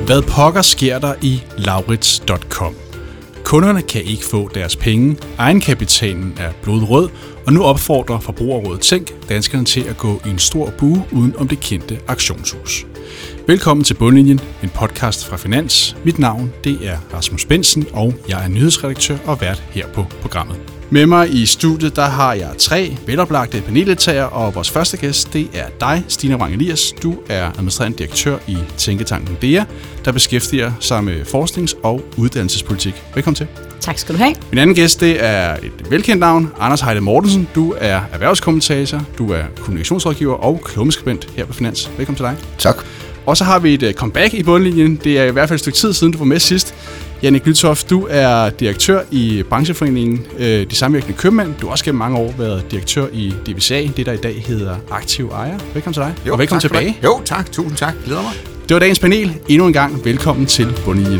Hvad pokker sker der i Laurits.com? Kunderne kan ikke få deres penge, egenkapitalen er blodrød, og nu opfordrer Forbrugerrådet Tænk danskerne til at gå i en stor bue uden om det kendte auktionshus. Velkommen til Bundlinjen, en podcast fra Finans. Mit navn det er Rasmus Bensen, og jeg er nyhedsredaktør og vært her på programmet. Med mig i studiet der har jeg 3 veloplagte paneldeltagere, og vores første gæst det er dig, Stine Wang Elias. Du er administrerende direktør i Tænketanken DEA, der beskæftiger sig med forsknings- og uddannelsespolitik. Velkommen til. Tak skal du have. Min anden gæst det er et velkendt navn, Anders Heide Mortensen. Du er erhvervskommentator, du er kommunikationsrådgiver og klummeskribent her på Finans. Velkommen til dig. Tak. Og så har vi et comeback i Bundlinjen. Det er i hvert fald et stykke tid siden, du var med sidst. Jannik Lytoft, du er direktør i brancheforeningen De Samvirkende Købmænd. Du har også gennem mange år været direktør i DVCA, det der i dag hedder Aktiv Ejer. Velkommen til dig, og velkommen tilbage. Jo, tak. Tusind tak. Glæder mig. Det var dagens panel. Endnu en gang velkommen til Bundlinjen.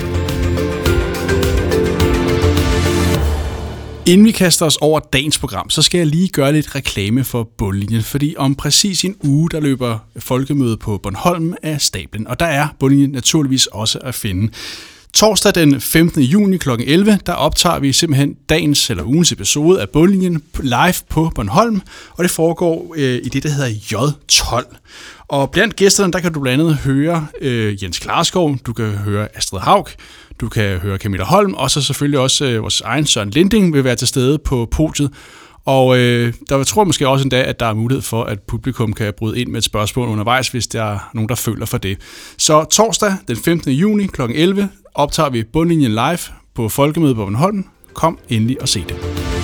Inden vi kaster os over dagens program, så skal jeg lige gøre lidt reklame for Bundlinjen, fordi om præcis en uge, der løber folkemødet på Bornholm af stablen, og der er Bundlinjen naturligvis også at finde. Torsdag den 15. juni kl. 11, der optager vi simpelthen dagens eller ugens episode af Bundlinjen live på Bornholm, og det foregår i det, der hedder J12. Og blandt gæsterne, der kan du blandt andet høre Jens Klarskov, du kan høre Astrid Haug, du kan høre Camilla Holm, og så selvfølgelig også vores egen Søren Linding vil være til stede på podiet. Og der tror jeg måske også endda, at der er mulighed for, at publikum kan bryde ind med et spørgsmål undervejs, hvis der er nogen, der føler for det. Så torsdag den 15. juni kl. 11 optager vi Bundlinjen live på Folkemødet på Bornholm. Kom endelig og se det.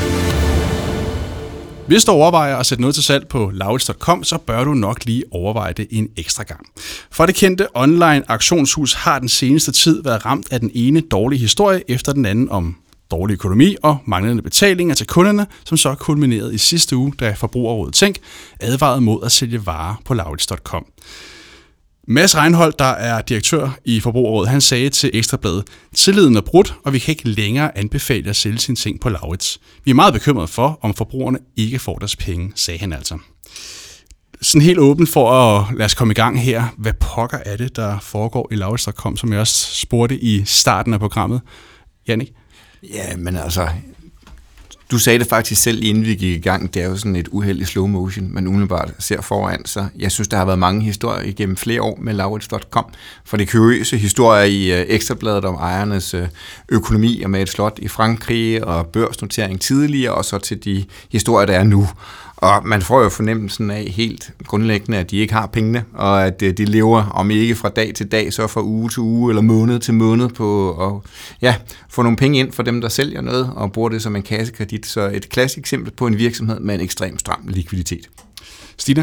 Hvis du overvejer at sætte noget til salg på Laurits.com, så bør du nok lige overveje det en ekstra gang. For det kendte online auktionshus har den seneste tid været ramt af den ene dårlige historie efter den anden om dårlig økonomi og manglende betalinger til kunderne, som så kulminerede i sidste uge, da Forbrugerrådet Tænk advarede mod at sælge varer på Laurits.com. Mads Reinholdt, der er direktør i Forbrugerrådet, han sagde til Ekstrabladet, tilliden er brudt, og vi kan ikke længere anbefale at sælge sine ting på Laurits. Vi er meget bekymrede for, om forbrugerne ikke får deres penge, sagde han altså. Sådan helt åben for at lade os komme i gang her. Hvad pokker er det, der foregår i Laurits.com, som jeg også spurgte i starten af programmet? Jannik? Ja, men altså, du sagde det faktisk selv, inden vi gik i gang. Det er jo sådan et uheld i slow motion, man umiddelbart ser foran sig. Jeg synes, der har været mange historier igennem flere år med Laurits.com. For det kuriøse historier i Ekstrabladet om ejernes økonomi og med et slot i Frankrig og børsnotering tidligere, og så til de historier, der er nu. Og man får jo fornemmelsen af helt grundlæggende, at de ikke har pengene, og at de lever, om ikke fra dag til dag, så fra uge til uge eller måned til måned på at få nogle penge ind for dem, der sælger noget, og bruger det som en kassekredit. Så et klassisk eksempel på en virksomhed med en ekstremt stram likviditet. Stina?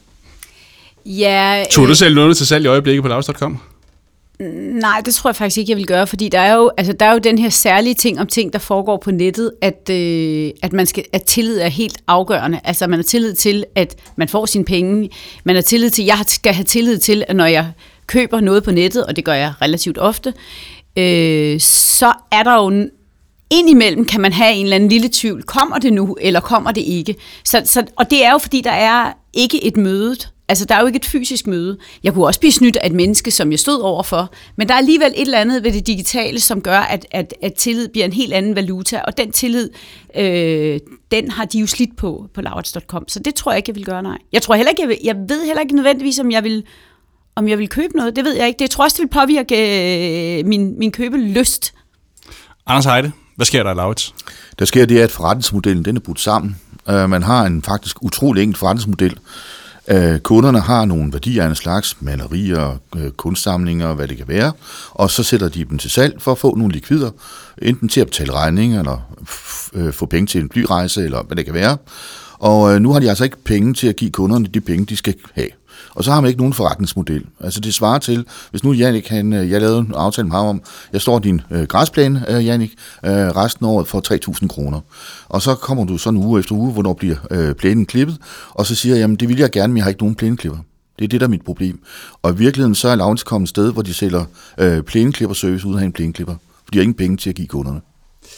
Ja, Tog du selv noget til salg i øjeblikket på Laurits.com? Nej, det tror jeg faktisk ikke, jeg vil gøre, fordi der er jo den her særlige ting om ting, der foregår på nettet, at tillid er helt afgørende. Altså man har tillid til, at man får sine penge. Man har tillid til, jeg skal have tillid til, at når jeg køber noget på nettet, og det gør jeg relativt ofte, så er der jo indimellem kan man have en eller anden lille tvivl. Kommer det nu, eller kommer det ikke? Og det er jo, fordi der er ikke et møde. Altså, der er jo ikke et fysisk møde. Jeg kunne også blive snydt af et menneske, som jeg stod overfor. Men der er alligevel et eller andet ved det digitale, som gør, at tillid bliver en helt anden valuta. Og den tillid, den har de jo slidt på Laurits.com. Så det tror jeg ikke, jeg vil gøre, nej. Jeg tror heller ikke, jeg ved heller ikke nødvendigvis, om jeg vil købe noget. Det ved jeg ikke. Det tror også, det vil påvirke min købelyst. Anders Heide, hvad sker der i Laurits? Der sker det, at forretningsmodellen den er brudt sammen. Man har en faktisk utrolig enkelt forretningsmodel. Kunderne har nogle værdier af en slags malerier, kunstsamlinger, hvad det kan være, og så sætter de dem til salg for at få nogle likvider, enten til at betale regninger, eller få penge til en flyrejse, eller hvad det kan være. Og nu har de altså ikke penge til at give kunderne de penge, de skal have. Og så har man ikke nogen forretningsmodel. Altså det svarer til, hvis nu Jannik, jeg lavede en aftale med ham om, jeg står din græsplæne, Jannik, resten af året for 3.000 kroner. Og så kommer du sådan uge efter uge, hvornår bliver plænen klippet, og så siger jeg, jamen det vil jeg gerne, men jeg har ikke nogen plæneklipper. Det er det, der er mit problem. Og i virkeligheden så er Laurits kommet et sted, hvor de sælger plæneklipperservice uden at have en plæneklipper, for de har ingen penge til at give kunderne.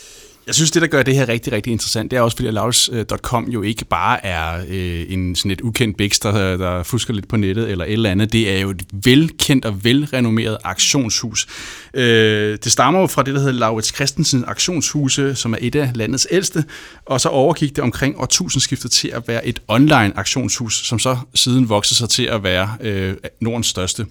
Jeg synes, det, der gør det her rigtig, rigtig interessant, det er også, fordi Lauritz.com jo ikke bare er sådan et ukendt bæks, der fusker lidt på nettet eller et eller andet. Det er jo et velkendt og velrenommeret auktionshus. Det stammer jo fra det, der hedder Lauritz Christensen Auktionshuse, som er et af landets ældste, og så overgik det omkring årtusindskiftet til at være et online auktionshus, som så siden voksede sig til at være Nordens største.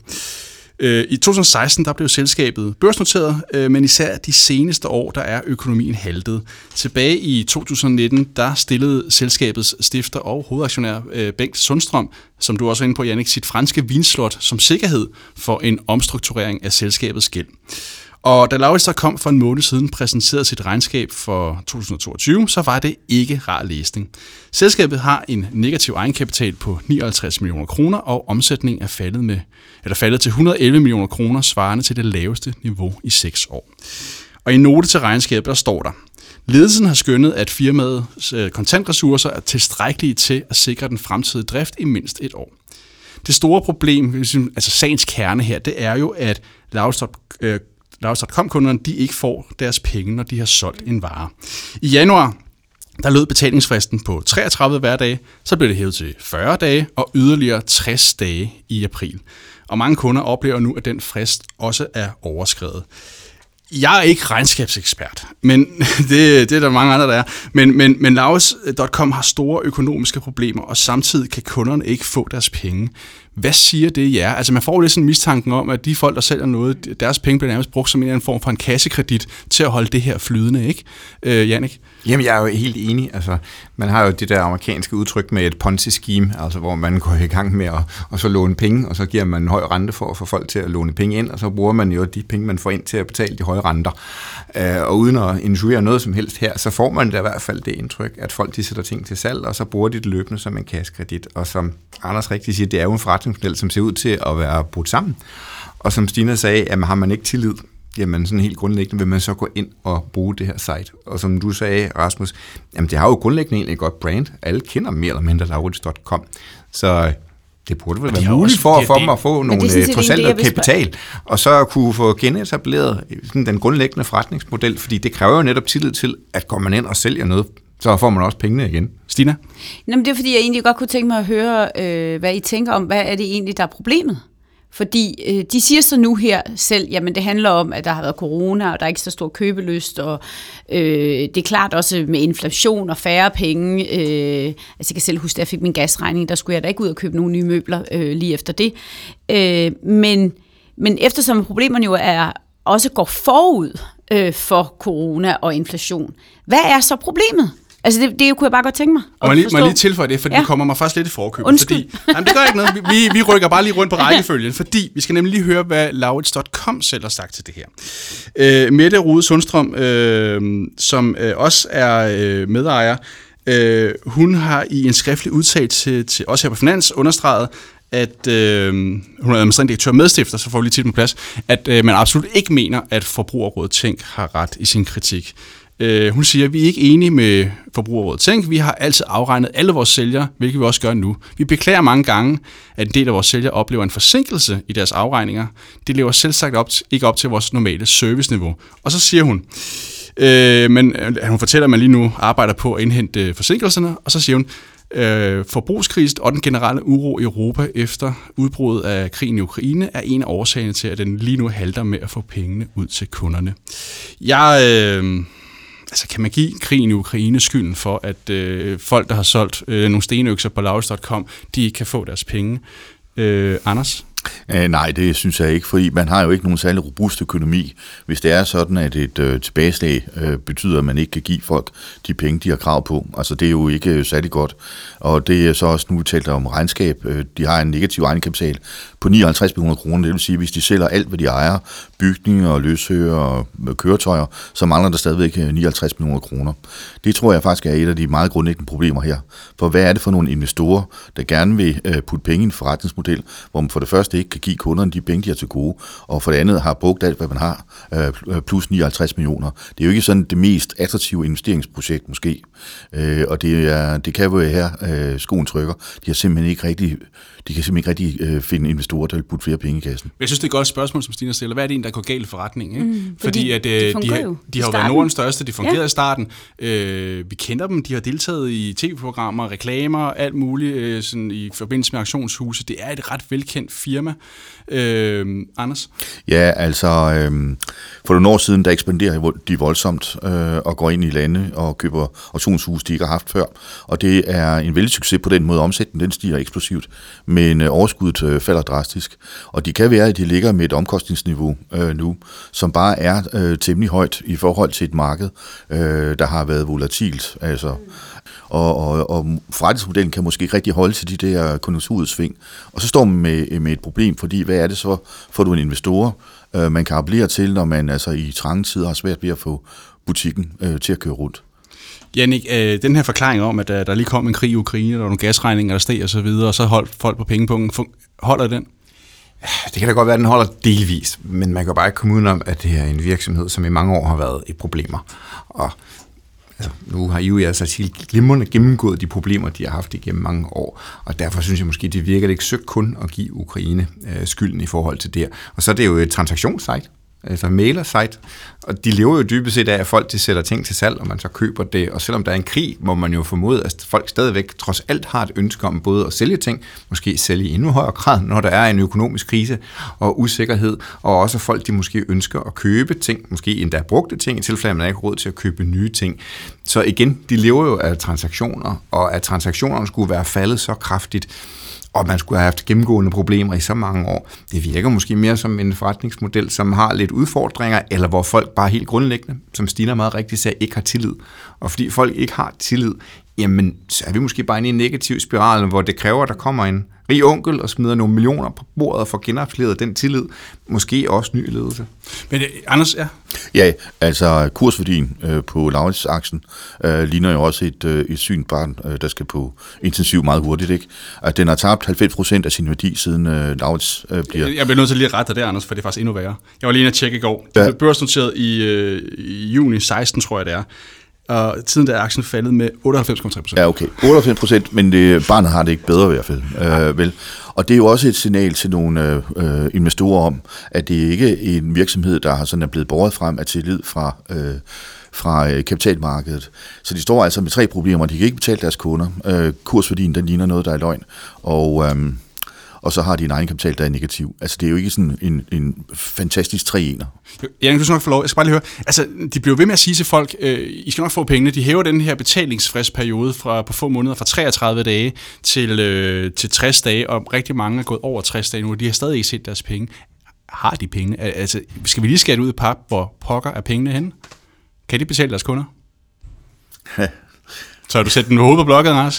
I 2016 der blev selskabet børsnoteret, men især de seneste år der er økonomien haltet. Tilbage i 2019 der stillede selskabets stifter og hovedaktionær Bengt Sundstrøm, som du også er inde på, Jannik, sit franske vinslot som sikkerhed for en omstrukturering af selskabets gæld. Og da Lauritz.com for en måned siden præsenterede sit regnskab for 2022, så var det ikke rar læsning. Selskabet har en negativ egenkapital på 59 millioner kroner, og omsætningen er faldet til 111 millioner kroner, svarende til det laveste niveau i 6 år. Og i note til regnskabet, der står der: ledelsen har skønnet, at firmaets kontantressourcer er tilstrækkelige til at sikre den fremtidige drift i mindst et år. Det store problem, altså sagens kerne her, det er jo, at Lauritz.com-kunderne de ikke får deres penge, når de har solgt en vare. I januar der lød betalingsfristen på 33 hverdage, så blev det hævet til 40 dage og yderligere 60 dage i april. Og mange kunder oplever nu, at den frist også er overskredet. Jeg er ikke regnskabsekspert, men det er der mange andre, der er. Men Lauritz.com har store økonomiske problemer, og samtidig kan kunderne ikke få deres penge. Hvad siger det jer? Altså man får lidt sådan en mistanken om, at de folk, der sælger noget, deres penge bliver nærmest brugt som en eller anden form for en kassekredit til at holde det her flydende, ikke? Jannik? Jamen, jeg er jo helt enig. Altså, man har jo det der amerikanske udtryk med et Ponzi-scheme, altså hvor man går i gang med at så låne penge, og så giver man en høj rente for at få folk til at låne penge ind, og så bruger man jo de penge, man får ind til at betale de høje renter. Og uden at injuriere noget som helst her, så får man da i hvert fald det indtryk, at folk de sætter ting til salg, og så bruger de det løbende som en kassekredit. Og som Anders rigtig siger, det er jo en forretningsmodel, som ser ud til at være brudt sammen. Og som Stina sagde, jamen har man ikke tillid, jamen sådan helt grundlæggende vil man så gå ind og bruge det her site. Og som du sagde, Rasmus, jamen det har jo grundlæggende egentlig et godt brand. Alle kender mere eller mindre Lauritz.com. Så det burde vel være muligt for dem at få nogle trods kapital, og så kunne få genetableret sådan den grundlæggende forretningsmodel, fordi det kræver jo netop tillid til, at går man ind og sælger noget, så får man også pengene igen. Stina? Jamen, det er fordi, jeg egentlig godt kunne tænke mig at høre, hvad I tænker om, hvad er det egentlig, der er problemet? Fordi de siger så nu her selv, jamen det handler om, at der har været corona, og der er ikke så stor købelyst, og det er klart også med inflation og færre penge. Altså jeg kan selv huske, at jeg fik min gasregning, der skulle jeg da ikke ud og købe nogle nye møbler lige efter det. Men eftersom problemerne jo også går forud for corona og inflation, hvad er så problemet? Altså det kunne jeg bare godt tænke mig at forstå. Må jeg lige tilføje det, for det kommer mig faktisk lidt i forkøbet. Undskyld. Jamen, det gør ikke noget. Vi rykker bare lige rundt på rækkefølgen, fordi vi skal nemlig lige høre, hvad Lauritz.com selv har sagt til det her. Mette Rude Sundstrøm, som også er medejer, hun har i en skriftlig udtalelse til os her på Finans understreget, at hun er administrerende direktør og medstifter, så får vi lige til på plads, at man absolut ikke mener, at Forbrugerrådet Tænk har ret i sin kritik. Hun siger, at vi er ikke enige med Forbrugerrådet Tænk. Vi har altid afregnet alle vores sælgere, hvilket vi også gør nu. Vi beklager mange gange, at en del af vores sælgere oplever en forsinkelse i deres afregninger. Det lever selvsagt ikke op til vores normale serviceniveau. Og så siger hun, men hun fortæller, at man lige nu arbejder på at indhente forsinkelserne, og så siger hun, forbrugskrisen og den generelle uro i Europa efter udbruddet af krigen i Ukraine er en af årsagerne til, at den lige nu halter med at få pengene ud til kunderne. Altså kan man give krigen i Ukraine skylden for, at folk, der har solgt nogle stenøkser på Lauritz.com, de ikke kan få deres penge? Anders? Nej, det synes jeg ikke, fordi man har jo ikke nogen særlig robust økonomi, hvis det er sådan, at et tilbageslag betyder, at man ikke kan give folk de penge, de har krav på. Altså det er jo ikke særlig godt, og det er så også nu talt om regnskab. De har en negativ egenkapital på 59 millioner kroner, det vil sige, hvis de sælger alt, hvad de ejer, bygninger, løsøre og køretøjer, så mangler der stadigvæk 59 millioner kroner. Det tror jeg faktisk er et af de meget grundlæggende problemer her. For hvad er det for nogle investorer, der gerne vil putte penge i en forretningsmodel, hvor man for det første ikke kan give kunderne de penge, de har til gode, og for det andet har brugt alt, hvad man har, plus 59 millioner. Det er jo ikke sådan det mest attraktive investeringsprojekt måske, og det kan jo her skoen trykker. De kan simpelthen ikke rigtig finde investorer, der vil putte flere penge i kassen. Jeg synes, det er et godt spørgsmål, som Stina stiller. Hvad er det der går galt i forretningen. Ikke? Fordi at de har jo været Nordens største, de fungerede i starten. Vi kender dem, de har deltaget i tv-programmer, reklamer, alt muligt sådan i forbindelse med auktionshuse. Det er et ret velkendt firma. Anders? Ja, altså for nogle år siden, der ekspanderer de voldsomt og går ind i lande og køber auktionshus, de ikke har haft før. Og det er en vældig succes på den måde. Omsætningen den stiger eksplosivt, men overskuddet falder drastisk. Og de kan være, at de ligger med et omkostningsniveau nu, som bare er temmelig højt i forhold til et marked, der har været volatilt. Altså. Og forretningsmodellen kan måske ikke rigtig holde til de der konjunkturudsving. Og så står man med et problem, fordi hvad er det så, får du en investor, man kan appellere til, når man altså i trange tider har svært ved at få butikken til at køre rundt. Jannik, den her forklaring om, at der lige kom en krig i Ukraine, der var nogle gasregninger, der steg og så videre, og så holdt folk på pengepunkten, holder den? Det kan da godt være, at den holder delvis, men man kan bare ikke komme udenom, at det er en virksomhed, som i mange år har været i problemer. Og altså, nu har I jo altså glimrende gennemgået de problemer, de har haft igennem mange år, og derfor synes jeg måske, det virker ikke søgt kun at give Ukraine skylden i forhold til det. Og så er det jo et transaktionssite, altså mailer-site, og de lever jo dybest set af, at folk de sætter ting til salg, og man så køber det, og selvom der er en krig, må man jo formode, at folk stadigvæk trods alt har et ønske om både at sælge ting, måske sælge i endnu højere grad, når der er en økonomisk krise og usikkerhed, og også folk, de måske ønsker at købe ting, måske endda brugte ting, i tilfælde, at man ikke har råd til at købe nye ting. Så igen, de lever jo af transaktioner, og at transaktionerne skulle være faldet så kraftigt, og man skulle have haft gennemgående problemer i så mange år. Det virker måske mere som en forretningsmodel, som har lidt udfordringer, eller hvor folk bare helt grundlæggende, som Stina meget rigtigt sagde, ikke har tillid. Og fordi folk ikke har tillid, jamen, så er vi måske bare inde i en negativ spiral, hvor det kræver, at der kommer en rig onkel og smider nogle millioner på bordet og får genoplevet den tillid. Måske også ny ledelse. Men Anders, ja? Ja, altså kursværdien på Lauritz-aktien ligner jo også et sygt barn, der skal på intensiv meget hurtigt, ikke? At den har tabt 90% af sin værdi, siden Lauritz bliver... Jeg bliver nødt til lige at rette dig der, Anders, for det er faktisk endnu værre. Jeg var lige inde at tjekke i går. Det blev børsnoteret i juni 16, tror jeg det er. Og tiden der er aktien faldet med 98,3%. Ja, okay. 98%, men barnet har det ikke bedre i hvert fald. Vel. Og det er jo også et signal til nogle investorer om, at det ikke er en virksomhed, der har sådan er blevet båret frem af tillid fra kapitalmarkedet. Så de står altså med 3 problemer. De kan ikke betale deres kunder. Kursværdien, den ligner noget, der er løgn. Og så har de en egenkapital, der er negativ. Altså, det er jo ikke sådan en fantastisk 3-1'er. Jannik, du skal nok få lov. Jeg skal bare lige høre. Altså, de bliver ved med at sige til folk, I skal nok få pengene. De hæver den her betalingsfristperiode på få måneder, fra 33 dage til 60 dage, og rigtig mange er gået over 60 dage nu, og de har stadig ikke set deres penge. Har de penge? Altså, skal vi lige skære ud i pap, hvor pokker er pengene henne? Kan de betale deres kunder? Så har du sæt den med hovedet på blokket, Anders?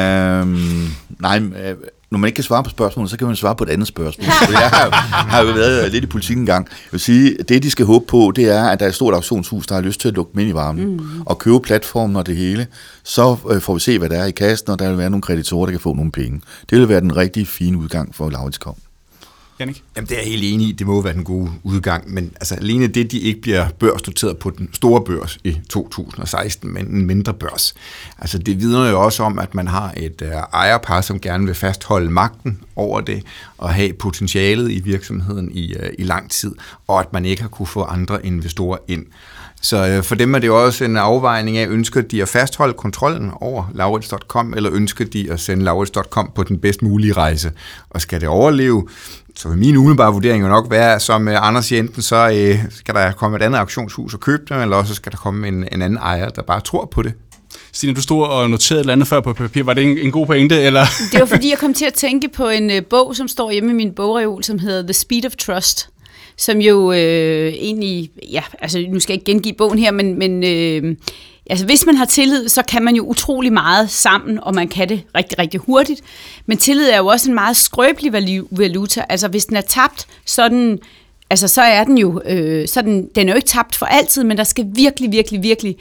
Nej, når man ikke kan svare på spørgsmålet, så kan man svare på et andet spørgsmål. Jeg har jo været lidt i politik en gang. Jeg vil sige, det de skal håbe på, det er, at der er et stort auktionshus, der har lyst til at lukke dem ind i varmen og købe platformen og det hele. Så får vi se, hvad der er i kassen, og der vil være nogle kreditorer, der kan få nogle penge. Det vil være den rigtig fine udgang for Lauritz-kom. Jannik? Jamen, det er jeg helt enig i. Det må være den gode udgang, men altså alene det, de ikke bliver børsnoteret på den store børs i 2016, men en mindre børs. Altså det vidner jo også om, at man har et ejerpar, som gerne vil fastholde magten over det, og have potentialet i virksomheden i lang tid, og at man ikke har kunne få andre investorer ind. Så for dem er det også en afvejning af, ønsker de at fastholde kontrollen over Lauritz.com, eller ønsker de at sende Lauritz.com på den bedst mulige rejse? Og skal det overleve, så vil min umiddelbare vurdering jo nok være, som Anders Jensen, så skal der komme et andet auktionshus og købe dem, eller også skal der komme en anden ejer, der bare tror på det. Stine, du stod og noterede et eller andet før på papir. Var det en god pointe, eller? Det var fordi, jeg kom til at tænke på en bog, som står hjemme i min bogreol, som hedder The Speed of Trust, som jo egentlig, ja, altså nu skal jeg ikke gengive bogen her, men altså hvis man har tillid, så kan man jo utrolig meget sammen, og man kan det rigtig, rigtig hurtigt. Men tillid er jo også en meget skrøbelig valuta. Altså hvis den er tabt, så er den jo, den er jo ikke tabt for altid, men der skal virkelig, virkelig, virkelig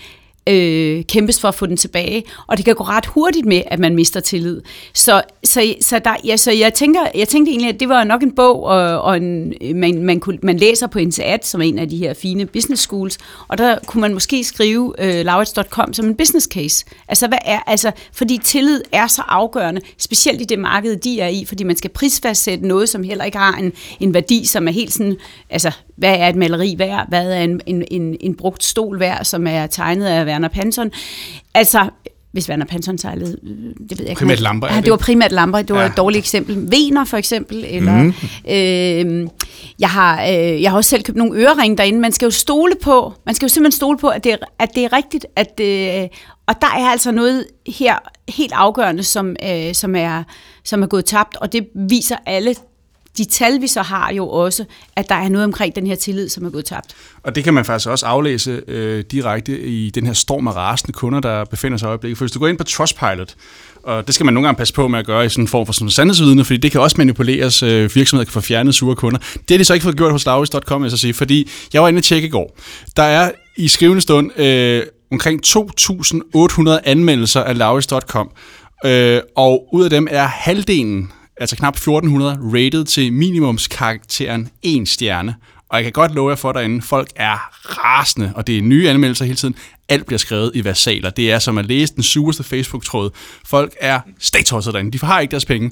kæmpes for at få den tilbage, og det kan gå ret hurtigt med, at man mister tillid. Så jeg tænkte egentlig, at det var nok en bog, og man læser på INSEAD, som er en af de her fine business schools, og der kunne man måske skrive Lauritz.com som en business case. Fordi tillid er så afgørende, specielt i det marked, de er i, fordi man skal prisfastsætte noget, som heller ikke har en værdi, som er helt sådan, hvad er et maleri værd, hvad er en brugt stol værd, som er tegnet af Werner Panton. Hvis Werner Panton sejlede, det ved jeg ikke. Primært lamper. Det var primært lamper, det var et dårligt eksempel. Wegener for eksempel, eller jeg har også selv købt nogle øreringe derinde. Man skal jo simpelthen stole på, at det er rigtigt, og der er altså noget her helt afgørende, som er gået tabt, og det viser alle de tal, vi så har jo også, at der er noget omkring den her tillid, som er gået tabt. Og det kan man faktisk også aflæse direkte i den her storm af rasende kunder, der befinder sig i øjeblikket. For hvis du går ind på Trustpilot, og det skal man nogle gange passe på med at gøre i sådan en form for sådan sandhedsvidne, fordi det kan også manipuleres, virksomheder kan få fjernet sure kunder. Det har de så ikke fået gjort hos Lauritz.com, jeg så sige, fordi jeg var inde og tjekke i går. Der er i skrivende stund omkring 2.800 anmeldelser af Lauritz.com, og ud af dem er halvdelen, altså knap 1.400, rated til minimumskarakteren 1 stjerne. Og jeg kan godt love jer for derinde, folk er rasende, og det er nye anmeldelser hele tiden. Alt bliver skrevet i versaler. Det er som at læse den sureste Facebook-tråd. Folk er stegtosset derinde. De har ikke deres penge.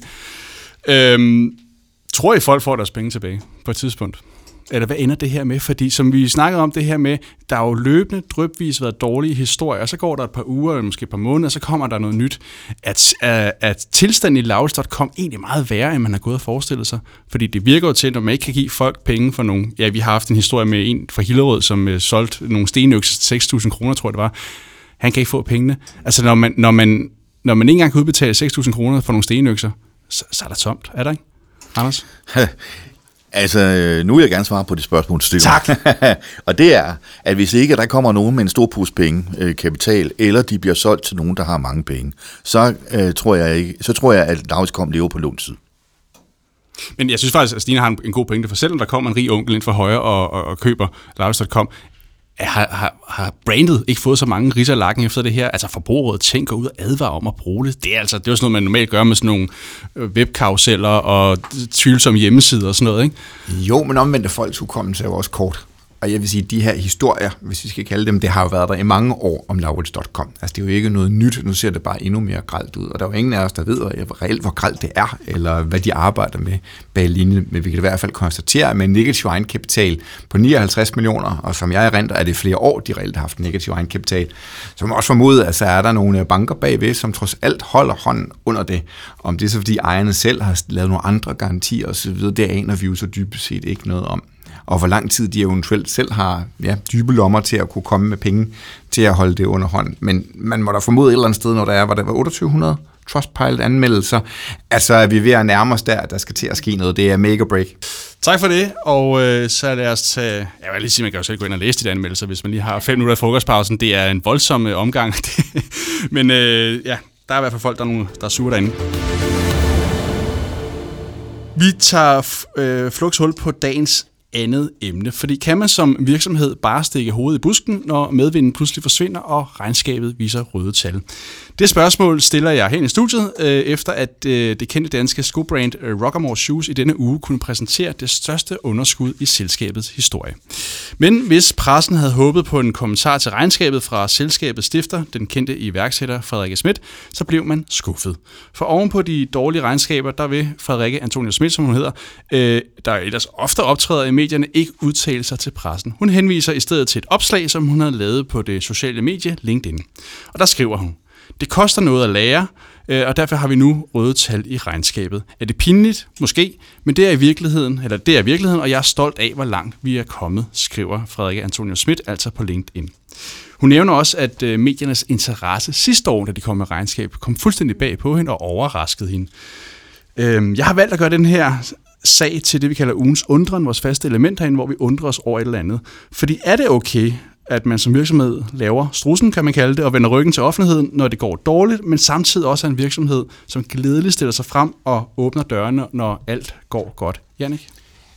Tror I, folk får deres penge tilbage på et tidspunkt? Eller hvad ender det her med? Fordi som vi snakkede om det her med, der er jo løbende drypvis været dårlige historier, og så går der et par uger, eller måske et par måneder, og så kommer der noget nyt. At tilstanden i Lauritz.com egentlig meget værre, end man har gået og forestillet sig. Fordi det virker jo til, at man ikke kan give folk penge for nogle... Ja, vi har haft en historie med en fra Hillerød, som solgte nogle stenøkser til 6.000 kroner, tror jeg det var. Han kan ikke få pengene. Altså, når man ikke engang kan udbetale 6.000 kroner for nogle stenøkser, så er der tomt, er der ikke? Anders? Nu vil jeg gerne svare på det spørgsmål, du stiller. Tak. Og det er, at hvis ikke der kommer nogen med en stor pose penge, kapital, eller de bliver solgt til nogen, der har mange penge, så tror jeg, at Lauritz.com lever på låntid. Men jeg synes faktisk, at Stine har en god pointe, for selvom der kommer en rig onkel ind fra højre og køber Lauritz.com, har brandet ikke fået så mange ridser i lakken efter det her? Altså Forbrugerrådet tænker ud og advarer om at bruge det. Det er jo sådan noget, man normalt gør med sådan nogle webkaruseller og tvivlsomme hjemmesider og sådan noget, ikke? Jo, men omvendt folks hukommelse er jo også kort. Og jeg vil sige, at de her historier, hvis vi skal kalde dem, det har jo været der i mange år om Lauritz.com. Altså det er jo ikke noget nyt, nu ser det bare endnu mere grelt ud. Og der er jo ingen af os, der ved reelt, hvor grelt det er, eller hvad de arbejder med bag linjen. Men vi kan i hvert fald konstatere, at med en negativ egenkapital på 59 millioner, og som jeg erindrer, er det flere år, de reelt har haft negativ egenkapital, som også formodet, at så er der nogle banker bagved, som trods alt holder hånden under det. Om det er så fordi ejerne selv har lavet nogle andre garantier osv., det aner vi jo så dybest set ikke noget om. Og hvor lang tid de eventuelt selv har dybe lommer til at kunne komme med penge til at holde det under hånden. Men man må da formode et eller andet sted, når der var 2800 Trustpilot-anmeldelser. Altså, er vi ved at nærme os der skal til at ske noget. Det er make or break. Tak for det, og så lad os tage... Jeg vil lige sige, man kan jo selv gå ind og læse de anmeldelser, hvis man lige har 5 minutter af frokostpausen. Det er en voldsom omgang. Men der er i hvert fald folk, der er sure derinde. Vi tager flugtshul på dagens andet emne, fordi kan man som virksomhed bare stikke hovedet i busken, når medvinden pludselig forsvinder, og regnskabet viser røde tal? Det spørgsmål stiller jeg hen i studiet, efter at det kendte danske skobrand Rockamore Shoes i denne uge kunne præsentere det største underskud i selskabets historie. Men hvis pressen havde håbet på en kommentar til regnskabet fra selskabets stifter, den kendte iværksætter Frederikke Schmidt, så blev man skuffet. For ovenpå de dårlige regnskaber, der vil Frederikke Antonia Schmidt, som hun hedder, der ellers ofte optræder i medierne, ikke udtale sig til pressen. Hun henviser i stedet til et opslag, som hun havde lavet på det sociale medie LinkedIn. Og der skriver hun: "Det koster noget at lære, og derfor har vi nu røde tal i regnskabet. Er det pinligt? Måske, men det er virkeligheden, og jeg er stolt af, hvor langt vi er kommet", skriver Frederikke Antonia Schmidt altså på LinkedIn. Hun nævner også, at mediernes interesse sidste år, da de kom med regnskab, kom fuldstændig bag på hende og overraskede hende. Jeg har valgt at gøre den her sag til det, vi kalder ugens undren, vores faste element herinde, hvor vi undrer os over et eller andet. Fordi er det okay, at man som virksomhed laver strudsen, kan man kalde det, og vender ryggen til offentligheden, når det går dårligt, men samtidig også er en virksomhed, som glædeligt stiller sig frem og åbner dørene, når alt går godt? Jannik?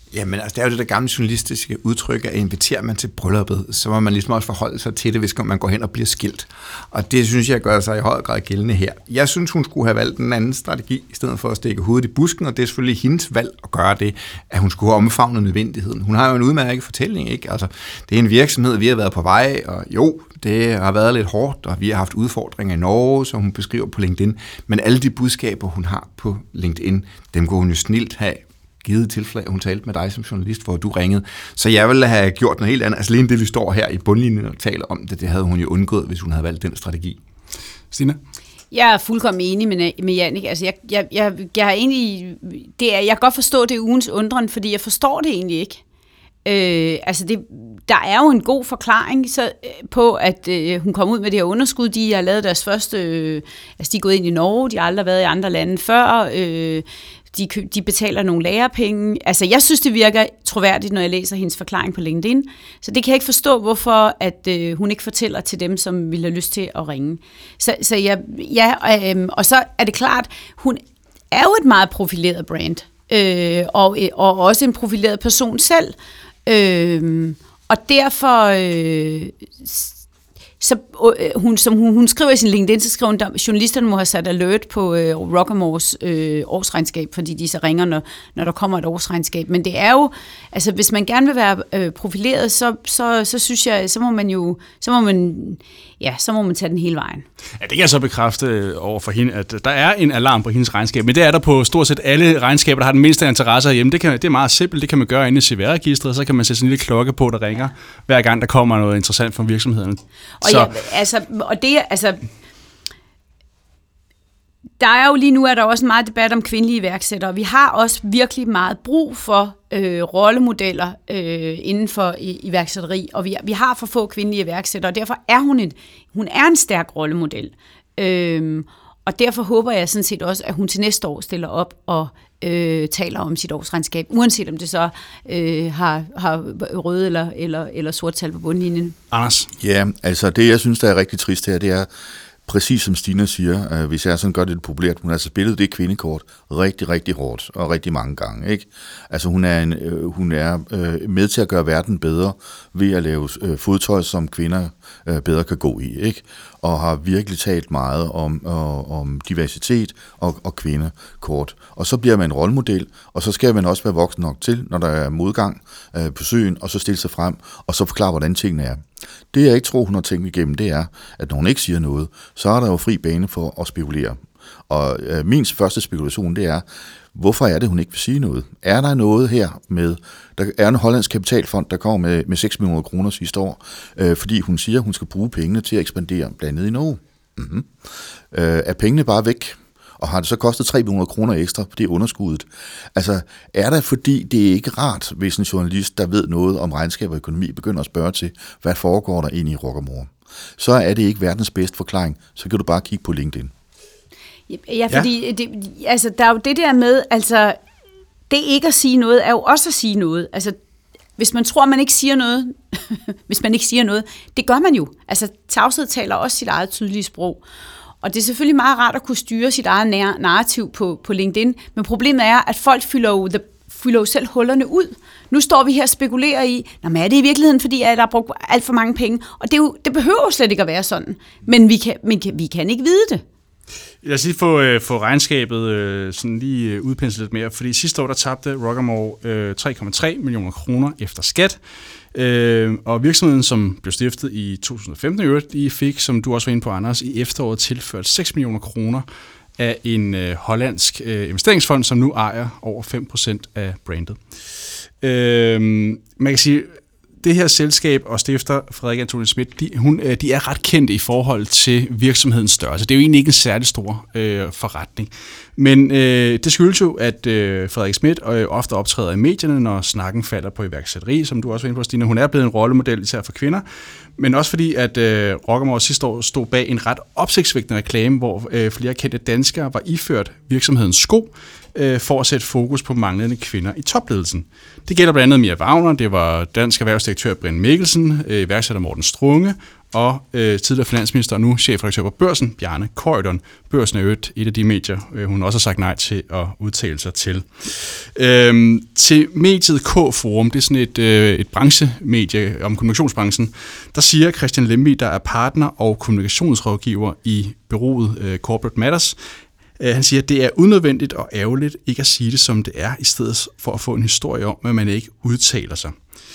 Jamen, altså, det er jo det der gamle journalistiske udtryk, at inviterer man til brylluppet, så må man ligesom også forholde sig til det, hvis man går hen og bliver skilt. Og det synes jeg gør sig i høj grad gældende her. Jeg synes, hun skulle have valgt en anden strategi, i stedet for at stikke hovedet i busken, og det er selvfølgelig hendes valg at gøre det, at hun skulle have omfavnet nødvendigheden. Hun har jo en udmærket fortælling, ikke? Altså, det er en virksomhed, vi har været på vej, og jo, det har været lidt hårdt, og vi har haft udfordringer i Norge, som hun beskriver på LinkedIn, men alle de budskaber, hun har på LinkedIn, dem kunne hun jo snilt have givet tilfælde, hun talte med dig som journalist, hvor du ringede. Så jeg ville have gjort noget helt andet. Altså lige det, vi står her i bundlinjen og taler om det, det havde hun jo undgået, hvis hun havde valgt den strategi. Stina? Jeg er fuldkommen enig med Jannik. Altså jeg er egentlig, jeg kan godt forstå det ugens undren, fordi jeg forstår det egentlig ikke. Der er jo en god forklaring på, at hun kom ud med det her underskud. De har lavet deres første, de er gået ind i Norge, de har aldrig været i andre lande før. De betaler nogle lærepenge. Altså, jeg synes, det virker troværdigt, når jeg læser hendes forklaring på LinkedIn. Så det kan jeg ikke forstå, hvorfor at hun ikke fortæller til dem, som vil have lyst til at ringe. Og så er det klart, hun er jo et meget profileret brand. Og også en profileret person selv. Og derfor... hun skriver i sin LinkedIn, så skriver hun, at journalisterne må have sat alert på Rockamores årsregnskab, fordi de så ringer, når der kommer et årsregnskab. Men det er jo, altså hvis man gerne vil være profileret, så synes jeg, så må man tage den hele vejen. Ja, det kan jeg så bekræfte over for hende, at der er en alarm på hendes regnskab, men det er der på stort set alle regnskaber, der har den mindste interesse hjemme. Det er meget simpelt, det kan man gøre inde i CVR-registret, så kan man sætte sådan en lille klokke på, der ringer, hver gang der kommer noget interessant fra virksomheden. Der er jo lige nu, er der også meget debat om kvindelige iværksættere. Vi har også virkelig meget brug for rollemodeller inden for iværksætteri, og vi har for få kvindelige iværksættere, og derfor er hun er en stærk rollemodel. Og derfor håber jeg sådan set også, at hun til næste år stiller op og taler om sit årsregnskab, uanset om det så har røde eller sort tal på bundlinjen. Anders? Ja, altså det, jeg synes, der er rigtig trist her, det er, præcis som Stina siger, hvis jeg sådan gør det populært, hun har altså spillet det kvindekort rigtig, rigtig hårdt og rigtig mange gange, ikke? Altså hun er med til at gøre verden bedre ved at lave fodtøj, som kvinder bedre kan gå i, ikke? Og har virkelig talt meget om diversitet og kvindekort. Og så bliver man en rollemodel, og så skal man også være voksen nok til, når der er modgang på søen, og så stille sig frem, og så forklare, hvordan tingene er. Det, jeg ikke tror, hun har tænkt igennem, det er, at når hun ikke siger noget, så er der jo fri bane for at spekulere. Og min første spekulation, det er, hvorfor er det, hun ikke vil sige noget? Er der noget her med, der er en hollandsk kapitalfond, der kommer med 6 millioner kroner sidste år, fordi hun siger, hun skal bruge pengene til at ekspandere, blandt andet i Norge. Mm-hmm. Er pengene bare væk? Og har det så kostet 3 millioner kroner ekstra på det underskuddet? Altså, er det fordi, det er ikke rart, hvis en journalist, der ved noget om regnskab og økonomi, begynder at spørge til, hvad foregår der inde i Rockamore? Så er det ikke verdens bedste forklaring. Så kan du bare kigge på LinkedIn. Ja, fordi der er jo det der med, altså, det ikke at sige noget, er jo også at sige noget. Altså, hvis man tror, man ikke siger noget, det gør man jo. Altså, tavshed taler også sit eget tydelige sprog. Og det er selvfølgelig meget rart at kunne styre sit eget narrativ på LinkedIn, men problemet er, at folk fylder jo selv hullerne ud. Nu står vi her og spekulerer i, men er det i virkeligheden, fordi der er brugt alt for mange penge? Og det behøver jo slet ikke at være sådan. Men vi kan ikke vide det. Lad os lige få regnskabet sådan lige udpenslet lidt mere, fordi sidste år der tabte Rockamore 3,3 millioner kroner efter skat, og virksomheden, som blev stiftet i 2015, de fik, som du også var inde på, Anders, i efteråret tilført 6 millioner kroner af en hollandsk investeringsfond, som nu ejer over 5% af brandet. Man kan sige, det her selskab og stifter Frederik Antonie Schmidt, de er ret kendte i forhold til virksomhedens størrelse. Det er jo egentlig ikke en særlig stor forretning. Men det skyldes jo, at Frederik Schmidt ofte optræder i medierne, når snakken falder på iværksætteri, som du også var inde på, Stine. Hun er blevet en rollemodel, især for kvinder. Men også fordi, at Rockamore sidste år stod bag en ret opsigtsvækkende reklame, hvor flere kendte danskere var iført virksomhedens sko. for at sætte fokus på manglende kvinder i topledelsen. Det gælder blandt andet Mia Wagner, det var dansk erhvervsdirektør Brind Mikkelsen, iværksætter Morten Strunge, og tidligere finansminister og nu chefredaktør på Børsen, Bjarne Corydon. Børsen er jo et af de medier, hun også har sagt nej til at udtale sig til. Til mediet K-Forum, det er sådan et branchemedie om kommunikationsbranchen, der siger Christian Lemvig, der er partner og kommunikationsrådgiver i bureauet Corporate Matters, han siger, at det er unødvendigt og ærgerligt ikke at sige det, som det er, i stedet for at få en historie om, at man ikke udtaler sig.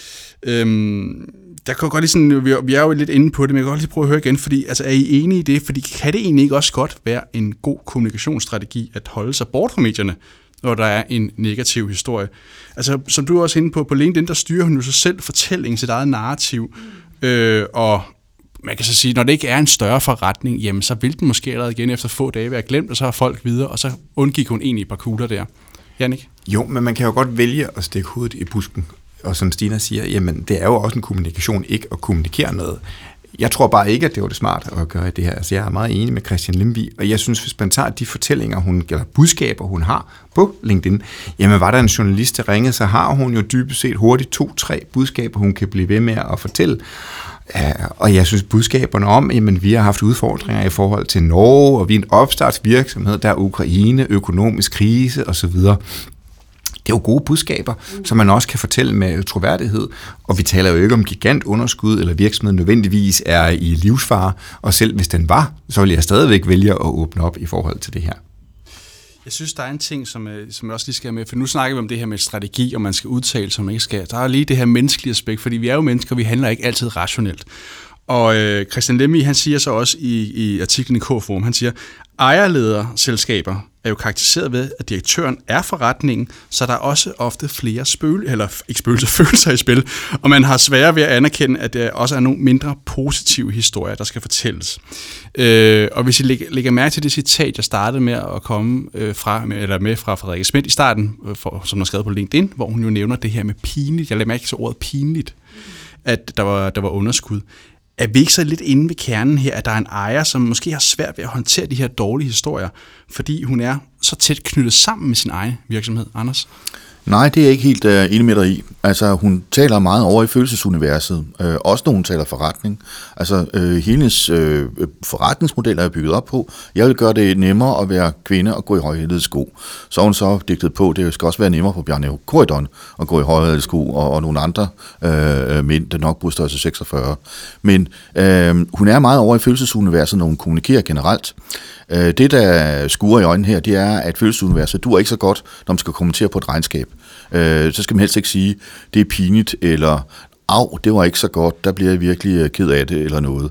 Der kan godt lige sådan, vi er jo lidt inde på det, men jeg kan godt lige prøve at høre igen, fordi altså, er I enige i det? Fordi kan det egentlig ikke også godt være en god kommunikationsstrategi at holde sig bort fra medierne, når der er en negativ historie? Altså, som du er også inde på LinkedIn, der styrer hun jo sig selv fortællingen, sit eget narrativ, og man kan så sige, når det ikke er en større forretning, jamen, så vil den måske allerede igen efter få dage være glemt, og så har folk videre, og så undgik hun egentlig et par kugler der. Jannik? Jo, men man kan jo godt vælge at stikke hovedet i busken. Og som Stina siger, jamen det er jo også en kommunikation ikke at kommunikere noget. Jeg tror bare ikke, at det var det smart at gøre det her. Altså jeg er meget enig med Christian Lemvig, og jeg synes, hvis man tager de fortællinger, eller budskaber, hun har på LinkedIn, jamen var der en journalist, der ringede, så har hun jo dybest set hurtigt 2-3 budskaber, hun kan blive ved med at fortælle. Og jeg synes, budskaberne om, jamen vi har haft udfordringer i forhold til Norge, og vi er en opstartsvirksomhed, der er Ukraine, økonomisk krise osv., det er jo gode budskaber, som man også kan fortælle med troværdighed. Og vi taler jo ikke om gigantunderskud, eller virksomheden nødvendigvis er i livsfare. Og selv hvis den var, så vil jeg stadigvæk vælge at åbne op i forhold til det her. Jeg synes, der er en ting, som jeg også lige skal have med, for nu snakker vi om det her med strategi, og man skal udtale, som man ikke skal. Der er lige det her menneskelige aspekt, fordi vi er jo mennesker, vi handler ikke altid rationelt. Og Christian Lemvig, han siger så også i artiklen i K-Forum, han siger, ejerlederselskaber er jo karakteriseret ved, at direktøren er forretningen, så der er også ofte flere følelser i spil, og man har sværere ved at anerkende, at der også er nogle mindre positive historier, der skal fortælles. Og hvis I lægger mærke til det citat, jeg startede med at komme fra Frederikke Schmidt i starten, som har skrevet på LinkedIn, hvor hun jo nævner det her med pinligt. Jeg lægger mærke til ordet pinligt, at der var underskud. Er vi ikke så lidt inde ved kernen her, at der er en ejer, som måske har svært ved at håndtere de her dårlige historier, fordi hun er så tæt knyttet sammen med sin egen virksomhed? Anders? Nej, det er jeg ikke helt enig med dig i. Altså, hun taler meget over i følelsesuniverset, også når hun taler forretning. Altså, hendes forretningsmodel er bygget op på, jeg vil gøre det nemmere at være kvinde og gå i højhælede sko. Så hun så digtet på, det skal også være nemmere på Bjarne Corydon at gå i højhælede sko, og nogle andre mænd, der nok burde størrelse 46. Men hun er meget over i følelsesuniverset, når hun kommunikerer generelt. Det, der skuer i øjnene her, det er, at følelsesuniverset duer ikke så godt, når man skal kommentere på et regnskab. Så skal man helst ikke sige, det er pinligt, eller det var ikke så godt, der bliver jeg virkelig ked af det, eller noget.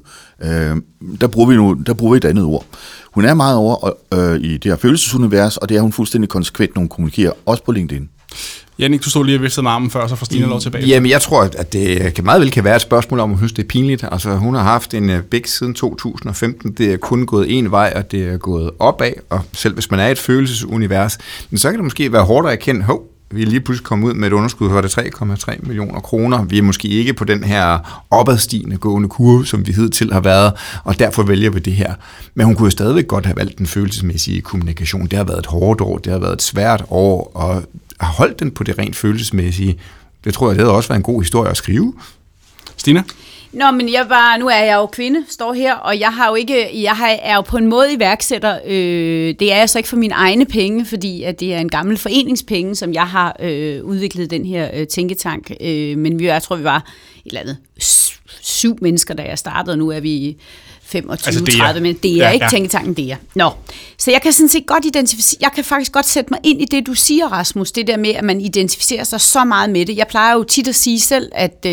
Der bruger vi et andet ord. Hun er meget over i det her følelsesunivers, og det er hun fuldstændig konsekvent, når hun kommunikerer, også på LinkedIn. Jannik, du stod lige og viftede med armen før, så får Stine lov tilbage. Jamen, jeg tror, at det meget vel kan være et spørgsmål om, hun synes, det er pinligt. Altså, hun har haft en bæk siden 2015. Det er kun gået en vej, og det er gået opad. Og selv hvis man er i et følelsesunivers, så kan det måske være hårdt at erkende, vi er lige pludselig kommet ud med et underskud, hvor det er 3,3 millioner kroner. Vi er måske ikke på den her opadstigende gående kurve, som vi hidtil har været, og derfor vælger vi det her. Men hun kunne jo stadigvæk godt have valgt den følelsesmæssige kommunikation. Det har været et hårdt år, det har været et svært år, og har holdt den på det rent følelsesmæssige. Det tror jeg, det havde også været en god historie at skrive. Stina? Nå, men nu er jeg jo kvinde, står her, og jeg er jo på en måde iværksætter. Det er altså ikke for mine egne penge, fordi at det er en gammel foreningspenge, som jeg har udviklet den her tænketank. Men jeg tror, vi var et eller andet 7 mennesker, da jeg startede, og nu er vi 25-30, men det er ikke tænketanken, det er. Nå, så jeg kan sådan set godt jeg kan faktisk godt sætte mig ind i det, du siger, Rasmus, det der med, at man identificerer sig så meget med det. Jeg plejer jo tit at sige selv, at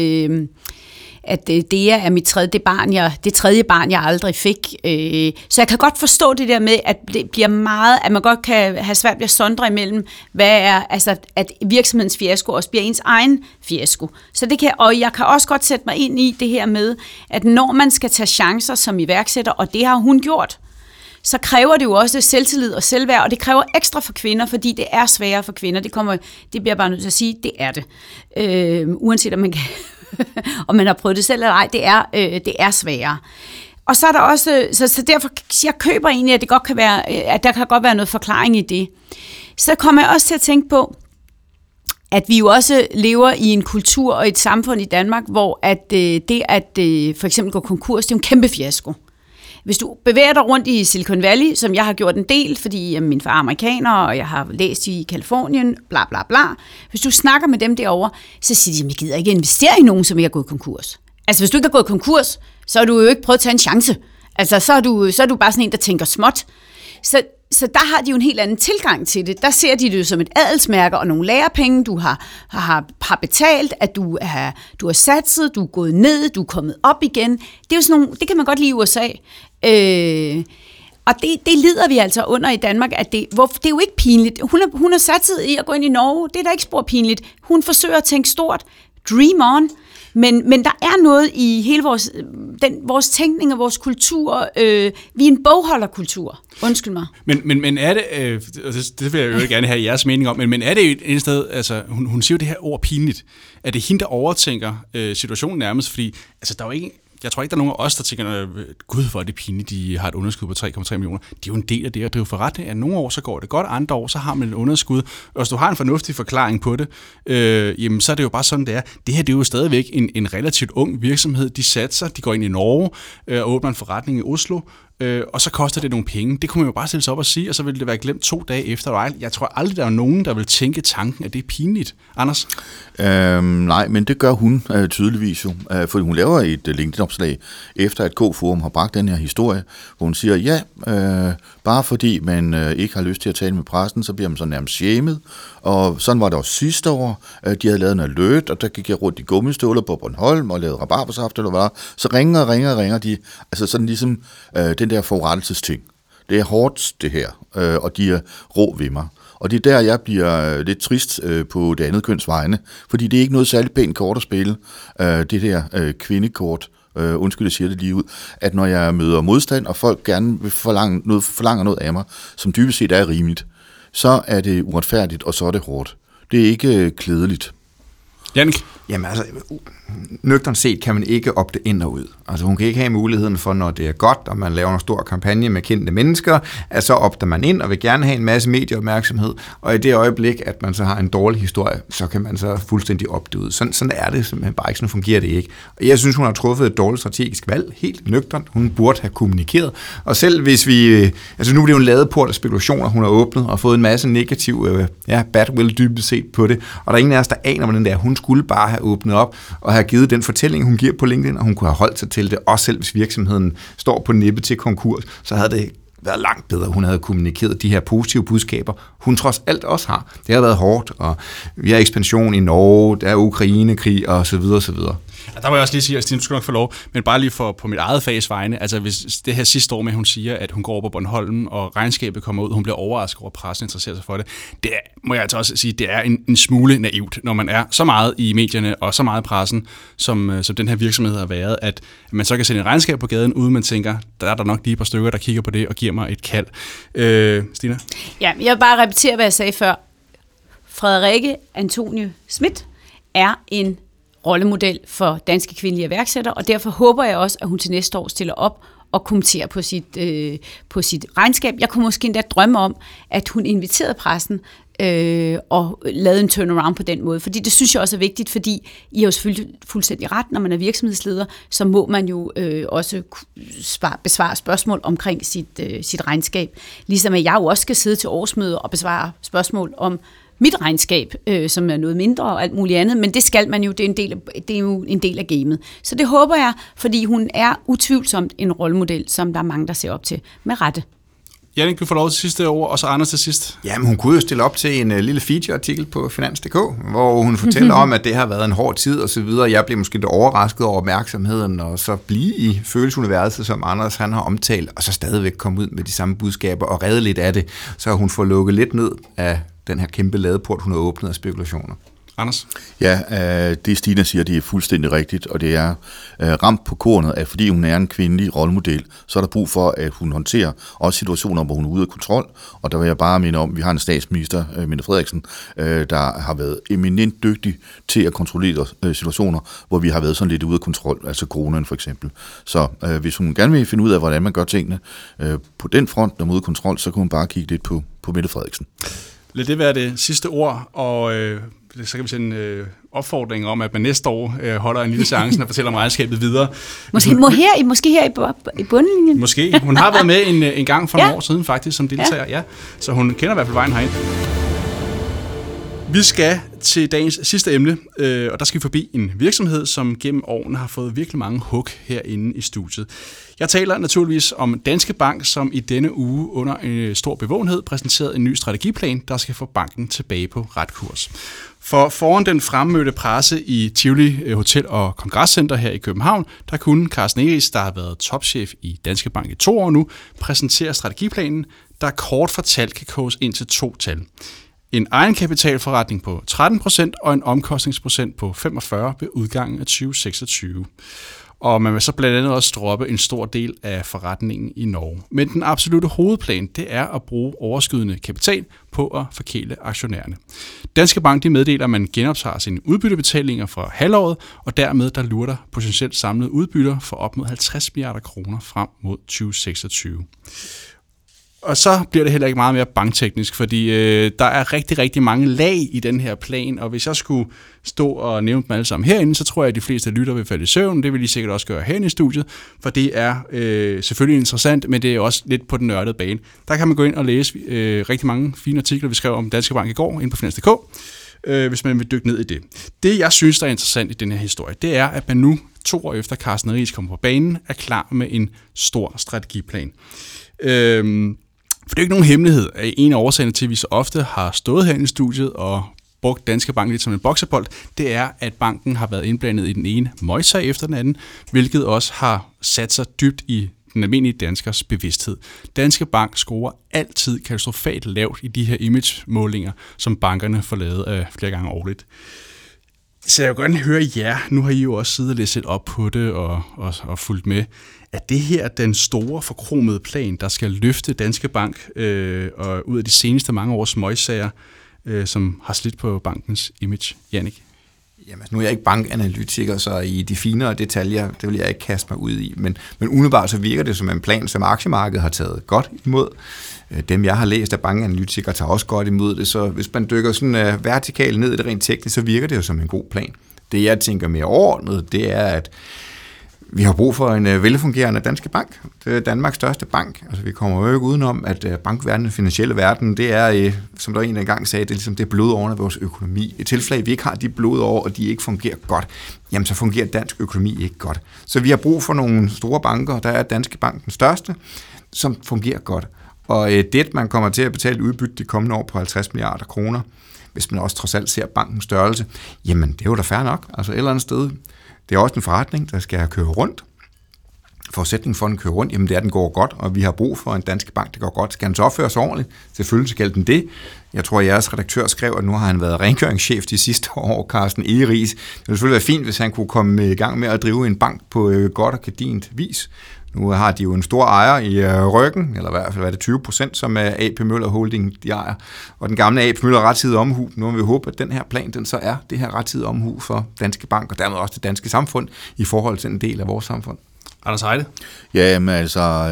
det er mit tredje barn, jeg aldrig fik. Så jeg kan godt forstå det der med, at det bliver meget, at man godt kan have svært ved at sondre imellem, at virksomhedens fiasko også bliver ens egen fiasko. Og jeg kan også godt sætte mig ind i det her med, at når man skal tage chancer som iværksætter, og det har hun gjort, så kræver det jo også selvtillid og selvværd, og det kræver ekstra for kvinder, fordi det er sværere for kvinder. Det bliver jeg bare nødt til at sige, det er det. Uanset om man kan... om man har prøvet det selv eller ej, det er sværere. Og så er der også, så derfor, jeg køber egentlig, at det godt kan være, at der kan godt være noget forklaring i det. Så kommer jeg også til at tænke på, at vi jo også lever i en kultur og et samfund i Danmark, hvor at det at for eksempel gå konkurs, det er en kæmpe fiasko. Hvis du bevæger dig rundt i Silicon Valley, som jeg har gjort en del, fordi min far er amerikaner, og jeg har læst i Californien, bla bla bla. Hvis du snakker med dem derovre, så siger de, at jeg gider ikke investere i nogen, som ikke har gået konkurs. Altså hvis du ikke har gået konkurs, så har du jo ikke prøvet at tage en chance. Altså så er du bare sådan en, der tænker småt. Så der har de jo en helt anden tilgang til det. Der ser de det jo som et adelsmærke og nogle lærepenge, du har betalt, at du har satset, du er gået ned, du er kommet op igen. Det er jo sådan nogle, det kan man godt lide i USA. Og det lider vi altså under i Danmark, at det er jo ikke pinligt. Hun har satset i at gå ind i Norge, det er da ikke spor pinligt. Hun forsøger at tænke stort, dream on. Men der er noget i hele vores tænkning og vores kultur. Vi er en bogholderkultur. Undskyld mig. Men er det, det vil jeg jo gerne have jeres mening om, men er det et sted, altså hun siger jo det her ord pinligt, er det hende, der overtænker situationen nærmest, fordi altså, der er jo ikke, jeg tror ikke, der er nogen af os, der tænker, gud, hvor er det pinligt, de har et underskud på 3,3 millioner. Det er jo en del af det at drive forretning. At nogle år, så går det godt, andre år, så har man et underskud. Og hvis du har en fornuftig forklaring på det, jamen, så er det jo bare sådan, det er. Det her, det er jo stadigvæk en relativt ung virksomhed. De satser, de går ind i Norge og åbner en forretning i Oslo, og så koster det nogle penge. Det kunne man jo bare stille sig op og sige, og så ville det være glemt 2 dage efter. Jeg tror aldrig, der er nogen, der vil tænke tanken, at det er pinligt. Anders? Nej, men det gør hun tydeligvis jo. For hun laver et LinkedIn-opslag, efter at K-Forum har bragt den her historie, hvor hun siger, ja, bare fordi man ikke har lyst til at tale med pressen, så bliver man så nærmest shamed. Og sådan var det også sidste år. De havde lavet en alert, og der gik jeg rundt i gummistøvler på Bornholm og lavede rabarbersaft, eller hvad. Så ringer de. Altså sådan ligesom den der forurettelsesting. Det er hårdt, det her, og de er rå ved mig. Og det er der, jeg bliver lidt trist på det andet køns vegne, fordi det er ikke noget særligt pænt kort at spille, det der kvindekort. Undskyld, jeg siger det lige ud, at når jeg møder modstand, og folk gerne vil forlanger noget af mig, som dybest set er rimeligt, så er det uretfærdigt, og så er det hårdt. Det er ikke klædeligt. Jannik? Jamen altså, nøgternt set kan man ikke opte ind og ud. Altså hun kan ikke have muligheden for, når det er godt, og man laver en stor kampagne med kendte mennesker, at så opter man ind og vil gerne have en masse medieopmærksomhed, og i det øjeblik, at man så har en dårlig historie, så kan man så fuldstændig opte ud. Sådan er det simpelthen bare ikke, sådan fungerer det ikke. Og jeg synes, hun har truffet et dårligt strategisk valg, helt nøgternt. Hun burde have kommunikeret. Og selv hvis altså nu er det jo en ladeport af spekulationer, hun har åbnet, og fået en masse negativ, badwill dybest set på det, og der er ingen af os, der aner, hvordan det er. Hun skulle bare have åbnet op og have givet den fortælling, hun giver på LinkedIn, og hun kunne have holdt sig til det, også selv hvis virksomheden står på nippet til konkurs, så havde det været langt bedre, hun havde kommunikeret de her positive budskaber, hun trods alt også har. Det har været hårdt, og vi har ekspansion i Norge, der er Ukraine-krig, og så videre, så videre. Ja, der må jeg også lige sige, at Stine, du skal nok få lov, men bare lige på mit eget fags vegne, altså hvis det her sidste år med, hun siger, at hun går over på Bornholm, og regnskabet kommer ud, hun bliver overrasket over, at pressen interesserer sig for det, det må jeg altså også sige, det er en smule naivt, når man er så meget i medierne, og så meget i pressen, som den her virksomhed har været, at man så kan sende en regnskab på gaden, uden man tænker, der er der nok lige et par stykker, der kigger på det, og giver mig et kald. Stine? Ja, jeg vil bare repetere, hvad jeg sagde før. Frederikke Antonie Schmidt er en rollemodel for danske kvindelige iværksættere, og derfor håber jeg også, at hun til næste år stiller op og kommenterer på sit regnskab. Jeg kunne måske endda drømme om, at hun inviterede pressen og lavede en turnaround på den måde, fordi det synes jeg også er vigtigt, fordi I har jo selvfølgelig fuldstændig ret, når man er virksomhedsleder, så må man jo også besvare spørgsmål omkring sit regnskab, ligesom at jeg jo også skal sidde til årsmøde og besvare spørgsmål om mit regnskab, som er noget mindre og alt muligt andet, men det skal man jo, det er jo en del af gamet. Så det håber jeg, fordi hun er utvivlsomt en rollemodel, som der er mange, der ser op til med rette. Jannik, du får lov til sidste ord, og så Anders til sidst. Jamen, hun kunne jo stille op til en lille feature-artikel på Finans.dk, hvor hun fortæller om, at det har været en hård tid og så videre. Jeg blev måske lidt overrasket over opmærksomheden, og så blive i følelsesuniverset, som Anders han har omtalt, og så stadigvæk komme ud med de samme budskaber og redde lidt af det, så hun får lukket lidt ned af den her kæmpe ladeport, hun har åbnet af spekulationer. Anders? Ja, det Stina siger, det er fuldstændig rigtigt, og det er ramt på kornet, at fordi hun er en kvindelig rollemodel, så er der brug for, at hun håndterer også situationer, hvor hun er ude af kontrol, og der vil jeg bare minde om, at vi har en statsminister, Mette Frederiksen, der har været eminent dygtig til at kontrollere situationer, hvor vi har været sådan lidt ude af kontrol, altså coronaen for eksempel. Så hvis hun gerne vil finde ud af, hvordan man gør tingene på den front, der mod kontrol, så kan hun bare kigge lidt på Mette Frederiksen. Lad det være det sidste ord, og så kan vi sende en opfordring om, at man næste år holder en lille seance og fortæller om regnskabet videre. Måske her i bundlinjen? Måske. Hun har været med en gang for nogle år siden faktisk som deltager, ja. Så hun kender i hvert fald vejen herind. Vi skal til dagens sidste emne, og der skal vi forbi en virksomhed, som gennem årene har fået virkelig mange hug herinde i studiet. Jeg taler naturligvis om Danske Bank, som i denne uge under en stor bevågenhed præsenterede en ny strategiplan, der skal få banken tilbage på ret kurs. For foran den fremmødte presse i Tivoli Hotel og Kongresscenter her i København, der kunne Carsten Egeriis, der har været topchef i Danske Bank i 2 år nu, præsentere strategiplanen, der kort fortalt kan koges ind til 2 tal. En egenkapitalforretning på 13% og en omkostningsprocent på 45% ved udgangen af 2026. Og man vil så blandt andet også droppe en stor del af forretningen i Norge. Men den absolutte hovedplan, det er at bruge overskydende kapital på at forkæle aktionærerne. Danske Bank de meddeler, at man genoptager sine udbyttebetalinger for halvåret, og dermed der lurer der potentielt samlede udbytter for op mod 50 milliarder kroner frem mod 2026. Og så bliver det heller ikke meget mere bankteknisk, fordi der er rigtig, rigtig mange lag i den her plan, og hvis jeg skulle stå og nævne dem alle sammen herinde, så tror jeg, at de fleste lytter vil falde i søvn. Det vil de sikkert også gøre herinde i studiet, for det er selvfølgelig interessant, men det er også lidt på den nørdede bane. Der kan man gå ind og læse rigtig mange fine artikler, vi skrev om Danske Bank i går, inde på Finans.dk, hvis man vil dykke ned i det. Det, jeg synes, der er interessant i den her historie, det er, at man nu, 2 år efter Carsten Egeriis kommer på banen, er klar med en stor strategiplan. For det er ikke nogen hemmelighed, at en af årsagerne til, at vi så ofte har stået herinde i studiet og brugt Danske Bank lidt som en boksebold, det er, at banken har været indblandet i den ene møgssag efter den anden, hvilket også har sat sig dybt i den almindelige danskers bevidsthed. Danske Bank scorer altid katastrofalt lavt i de her image-målinger, som bankerne får lavet flere gange årligt. Så jeg vil gerne høre jer, nu har I jo også siddet og læst lidt op på det og fulgt med. Er det her den store forkromede plan, der skal løfte Danske Bank og ud af de seneste mange års møgssager, som har slidt på bankens image? Jannik? Jamen, nu er jeg ikke bankanalytiker, så i de finere detaljer, det vil jeg ikke kaste mig ud i. Men umiddelbart så virker det som en plan, som aktiemarkedet har taget godt imod. Dem, jeg har læst af bankanalytikere, tager også godt imod det. Så hvis man dykker sådan vertikalt ned i det rent teknisk, så virker det jo som en god plan. Det, jeg tænker mere overordnet, det er, at vi har brug for en velfungerende Danske Bank. Det er Danmarks største bank. Altså, vi kommer jo ikke udenom, at bankverdenen, den finansielle verden, det er, som der en engang sagde, det er ligesom det blodårene af vores økonomi. I tilfælde, vi ikke har de blodår, og de ikke fungerer godt, jamen så fungerer dansk økonomi ikke godt. Så vi har brug for nogle store banker, der er Danske Bank den største, som fungerer godt. Og det, man kommer til at betale udbytte de kommende år på 50 milliarder kroner, hvis man også trods alt ser bankens størrelse, jamen det er jo da fair nok. Altså et eller andet sted. Det er også en forretning, der skal køre rundt. Forudsætningen for, at den kører rundt, jamen det er, at den går godt, og vi har brug for en Danske Bank, der går godt. Skal den så opføre sig ordentligt? Selvfølgelig skal den det. Jeg tror, at jeres redaktør skrev, at nu har han været rengøringschef de sidste år, Carsten Egeriis. Det ville selvfølgelig være fint, hvis han kunne komme i gang med at drive en bank på godt og gedint vis. Nu har de jo en stor ejer i ryggen, eller i hvert fald er det 20%, som er AP Møller Holding, de ejer. Og den gamle AP Møller rettidig omhu. Nu vil vi håbe, at den her plan, den så er det her rettidig omhu for Danske Bank, og dermed også det danske samfund, i forhold til en del af vores samfund. Anders Heide? Ja, men altså,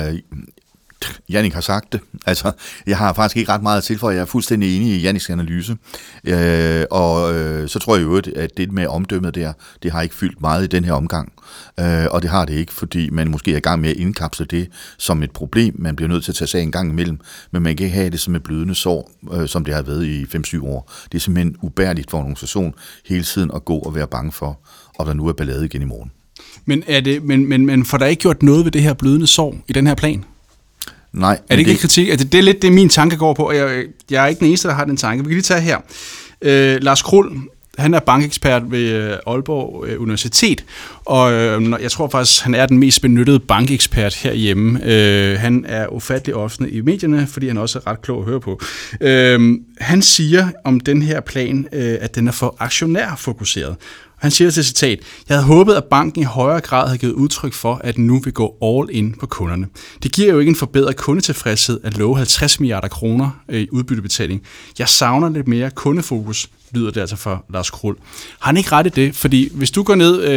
Jannik har sagt det. Altså, jeg har faktisk ikke ret meget at tilføje. Jeg er fuldstændig enig i Janniks analyse. Så tror jeg jo, at det med omdømmet der, det har ikke fyldt meget i den her omgang. Og det har det ikke, fordi man måske er i gang med at indkapsle det som et problem. Man bliver nødt til at tage sig en gang imellem, men man kan ikke have det som et blødende sår, som det har været i 5-7 år. Det er simpelthen ubærligt for en organisation hele tiden at gå og være bange for, og der nu er ballade igen i morgen. Men får der ikke gjort noget ved det her blødende sår i den her plan? Nej. Er det ikke en kritik? Det er lidt det, min tanke går på, og jeg er ikke den eneste, der har den tanke. Vi kan lige tage her. Lars Krull, Han er bankekspert ved Aalborg Universitet, og jeg tror faktisk, han er den mest benyttede bankekspert herhjemme. Han er ufattelig offentlig i medierne, fordi han også er ret klog at høre på. Han siger om den her plan, at den er for aktionærfokuseret. Han siger til citat: "Jeg havde håbet, at banken i højere grad havde givet udtryk for, at den nu vil gå all in på kunderne. Det giver jo ikke en forbedret kundetilfredshed at love 50 milliarder kroner i udbyttebetaling. Jeg savner lidt mere kundefokus", lyder det altså fra Lars Krull. Har han ikke ret i det? Fordi hvis du går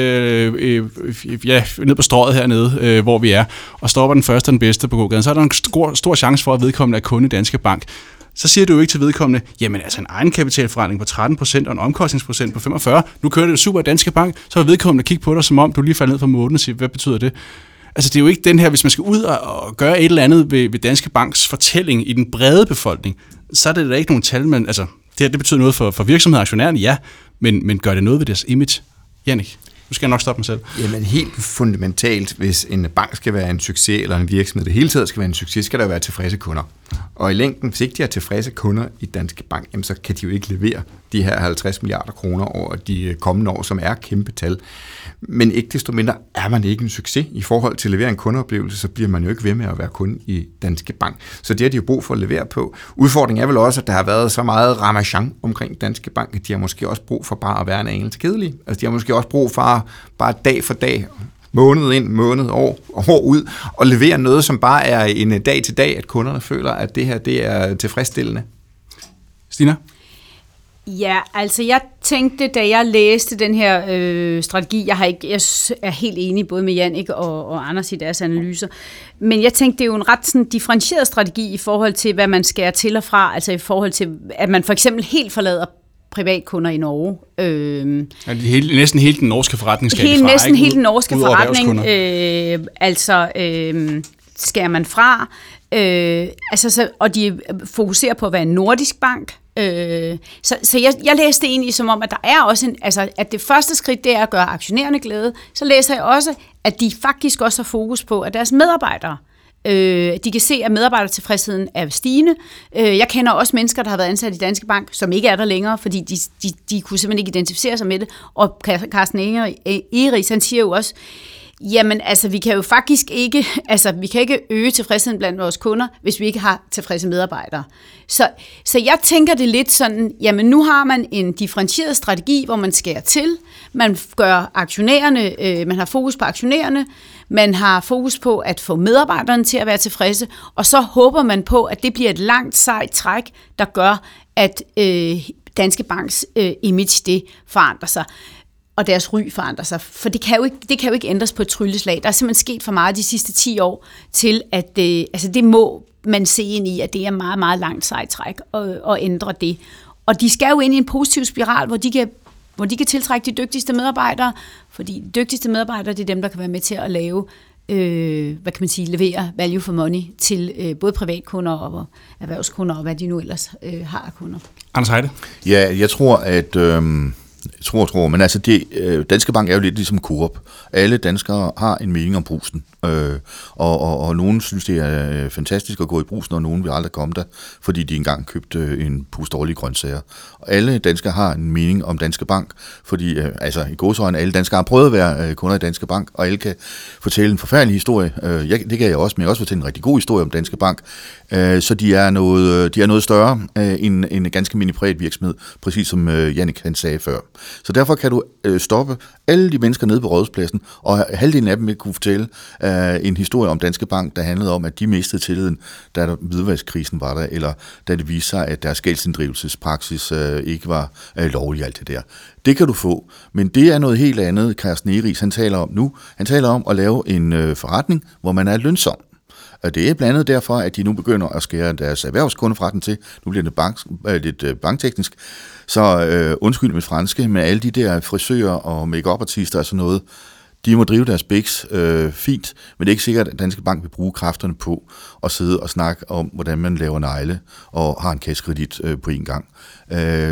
ned på strøget hernede, hvor vi er, og stopper den første og den bedste på gågaden, så er der en stor chance for, at vedkommende er kunde i Danske Bank. Så siger du jo ikke til vedkommende, jamen altså en egenkapitalforretning på 13% og en omkostningsprocent på 45%, nu kører det super i Danske Bank, så vil vedkommende kigge på dig, som om du lige falder ned fra månen og siger, hvad betyder det? Altså det er jo ikke den her, hvis man skal ud og gøre et eller andet ved Danske Banks fortælling i den brede befolkning, så er det da ikke nogen tal, men altså det betyder noget for virksomheder og aktionærerne, ja, men gør det noget ved deres image? Jannik, nu skal jeg nok stoppe mig selv. Jamen helt fundamentalt, hvis en bank skal være en succes, eller en virksomhed det hele taget skal være en succes, skal der være tilfredse kunder. Og i længden, hvis ikke de har tilfredse kunder i Danske Bank, jamen, så kan de jo ikke levere de her 50 milliarder kroner over de kommende år, som er kæmpe tal. Men ikke desto mindre er man ikke en succes i forhold til at levere en kundeoplevelse, så bliver man jo ikke ved med at være kunde i Danske Bank. Så det har de jo brug for at levere på. Udfordringen er vel også, at der har været så meget ramachan omkring Danske Bank, at de har måske også brug for bare at være en anelse kedelige. Altså de har måske også brug for bare dag for dag, måned ind, måned, år ud, og levere noget, som bare er en dag til dag, at kunderne føler, at det her det er tilfredsstillende. Stina? Ja, altså jeg tænkte, da jeg læste den her strategi, jeg er helt enig både med Jannik og Anders i deres analyser, men jeg tænkte, det er jo en ret sådan differentieret strategi i forhold til, hvad man skærer til og fra, altså i forhold til, at man for eksempel helt forlader privatkunder i Norge. Næsten hele den norske forretning skal fra. Næsten hele den norske forretning. Skærer man fra. Og de fokuserer på at være en nordisk bank. Så jeg læste egentlig som om, at der er også at det første skridt, det er at gøre aktionærerne glade. Så læser jeg også, at de faktisk også har fokus på, at deres medarbejdere, de kan se, at medarbejdertilfredsheden er stigende. Jeg kender også mennesker, der har været ansat i Danske Bank, som ikke er der længere, fordi de kunne simpelthen ikke identificere sig med det. Og Carsten Egeris, han siger jo også, jamen altså, vi kan jo faktisk ikke, vi kan ikke øge tilfredsheden blandt vores kunder, hvis vi ikke har tilfredse medarbejdere. Så jeg tænker det lidt sådan, jamen nu har man en differentieret strategi, hvor man skærer til, man gør aktionærerne, man har fokus på aktionærerne, man har fokus på at få medarbejderne til at være tilfredse, og så håber man på, at det bliver et langt sejt træk, der gør, at Danske Banks image, det forandrer sig. Og deres ry forandrer sig. For det kan jo ikke ændres på et trylleslag. Der er simpelthen sket for meget de sidste 10 år til, at det må man se ind i, at det er meget, meget langt sejt træk at ændre det. Og de skal jo ind i en positiv spiral, hvor de kan tiltrække de dygtigste medarbejdere, fordi de dygtigste medarbejdere, det er dem, der kan være med til at lave, levere value for money til både privatkunder og erhvervskunder, og hvad de nu ellers har af kunder. Anders Heide? Ja, jeg tror, at... men altså Danske Bank er jo lidt ligesom Coop. Alle danskere har en mening om Brugsen, og nogen synes, det er fantastisk at gå i Brugsen, og nogen vil aldrig komme der, fordi de engang købte en pose dårlige grøntsager. Og alle danskere har en mening om Danske Bank, fordi i gåseøjne alle danskere har prøvet at være kunder i Danske Bank, og alle kan fortælle en forfærdelig historie. Det kan jeg også, men jeg også fortælle en rigtig god historie om Danske Bank. Så de er noget større end en ganske mini-privat virksomhed, præcis som Jannik han sagde før. Så derfor kan du stoppe alle de mennesker nede på Rådhuspladsen, og halvdelen af dem vil kunne fortælle en historie om Danske Bank, der handlede om, at de mistede tilliden, da hvidvaskkrisen var der, eller da det viste sig, at deres gældsinddrivelsespraksis ikke var lovlig, alt det der. Det kan du få, men det er noget helt andet, Carsten Egeris han taler om nu. Han taler om at lave en forretning, hvor man er lønsom. Og det er blandt andet derfor, at de nu begynder at skære deres erhvervskundeforretning til. Nu bliver det lidt bankteknisk. Så undskyld mit franske, men alle de der frisører og make-up-artister og sådan noget, de må drive deres biks fint, men det er ikke sikkert, at Danske Bank vil bruge kræfterne på at sidde og snakke om, hvordan man laver negle og har en kassekredit på en gang.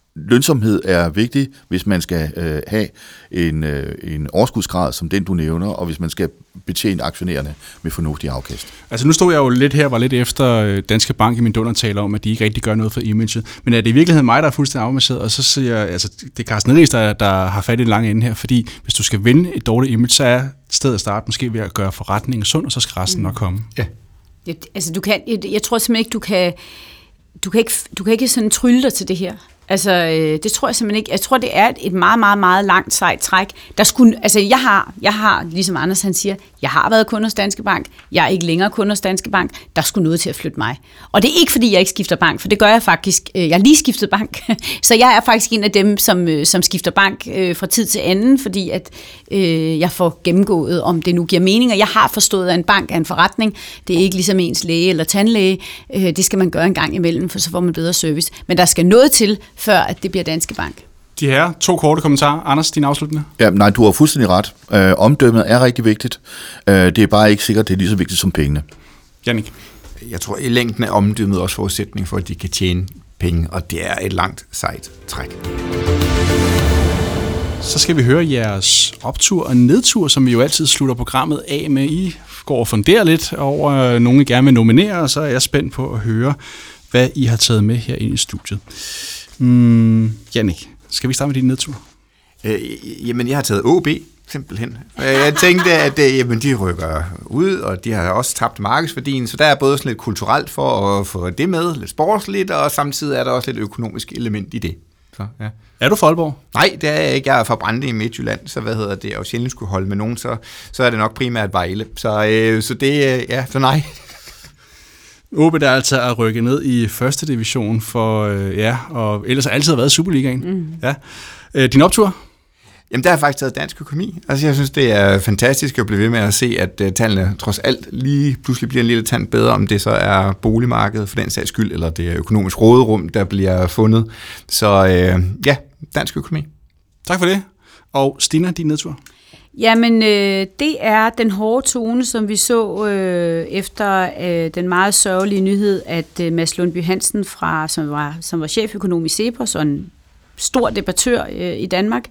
lønsomhed er vigtig, hvis man skal have en overskudsgrad som den, du nævner, og hvis man skal betjene aktionærerne med fornuftig afkast. Altså nu stod jeg jo lidt her, var lidt efter Danske Bank i min dundertale om, at de ikke rigtig gør noget for imaget. Men er det i virkeligheden mig, der er fuldstændig afmasseret? Og så siger jeg, altså det er Carsten Ries, der har fat i det lange ende her, fordi hvis du skal vinde et dårligt image, så er stedet at starte måske ved at gøre forretningen sund, og så skal resten nok komme. Ja. Altså jeg tror simpelthen ikke, du kan ikke sådan trylle dig til det her. Altså, det tror jeg simpelthen ikke. Jeg tror, det er et meget, meget, meget langt sejt træk. Der skulle, altså, jeg har, ligesom Anders han siger, jeg har været kunde hos Danske Bank. Jeg er ikke længere kunde hos Danske Bank. Der skulle noget til at flytte mig. Og det er ikke, fordi jeg ikke skifter bank, for det gør jeg faktisk. Jeg har lige skiftet bank. Så jeg er faktisk en af dem, som skifter bank fra tid til anden, fordi at jeg får gennemgået, om det nu giver mening. Og jeg har forstået, at en bank er en forretning. Det er ikke ligesom ens læge eller tandlæge. Det skal man gøre en gang imellem, for så får man bedre service. Men der skal noget til, før at det bliver Danske Bank. De her 2 korte kommentarer. Anders, din afslutning? Ja, nej, du har fuldstændig ret. Omdømmet er rigtig vigtigt. Det er bare ikke sikkert, det er lige så vigtigt som pengene. Jannik? Jeg tror, i længden er omdømmet også forudsætning for, at de kan tjene penge, og det er et langt, sejt træk. Så skal vi høre jeres optur og nedtur, som vi jo altid slutter programmet af med. I går og funderer lidt over nogen, I gerne vil nominere, og så er jeg spændt på at høre, hvad I har taget med her ind i studiet. Jannik, skal vi starte med din nedtur? Jamen, jeg har taget OB, simpelthen. Jeg tænkte, at jamen, de rykker ud, og de har også tabt markedsværdien, så der er både sådan lidt kulturelt for at få det med, lidt sportsligt, og samtidig er der også lidt økonomisk element i det. Så, ja. Er du fra Aalborg? Nej, det er jeg ikke. Jeg er fra Brande i Midtjylland, så og sjældent skulle holde med nogen, så er det nok primært Vejle. Så det, så nej. OB, der altså er rykket ned i første division for, og ellers har altid været Superligaen. Ja. Din optur? Jamen, der har faktisk taget dansk økonomi. Altså, jeg synes, det er fantastisk at blive ved med at se, at tallene trods alt lige pludselig bliver en lille tand bedre, om det så er boligmarkedet for den sags skyld, eller det er økonomisk råderum, der bliver fundet. Så dansk økonomi. Tak for det. Og Stina, din nedtur? Jamen, det er den hårde tone, som vi så efter den meget sørgelige nyhed, at Mads Lundby Hansen, som var cheføkonom i Cepos og en stor debattør i Danmark,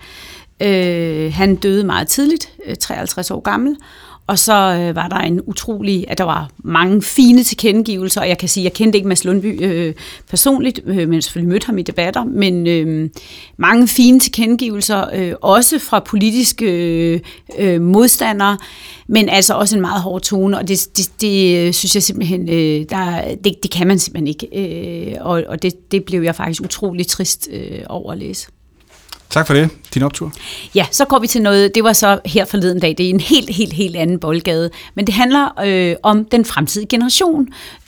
han døde meget tidligt, 53 år gammel. Og så var der at der var mange fine tilkendegivelser, og jeg kan sige, jeg kendte ikke Mads Lundby personligt, men selvfølgelig mødte ham i debatter, men mange fine tilkendegivelser, også fra politiske modstandere, men altså også en meget hård tone, og det synes jeg simpelthen, det kan man simpelthen ikke, og det blev jeg faktisk utrolig trist over at læse. Tak for det. Din optur? Ja, så går vi til noget, det var så her forleden dag, det er en helt anden boldgade, men det handler om den fremtidige generation,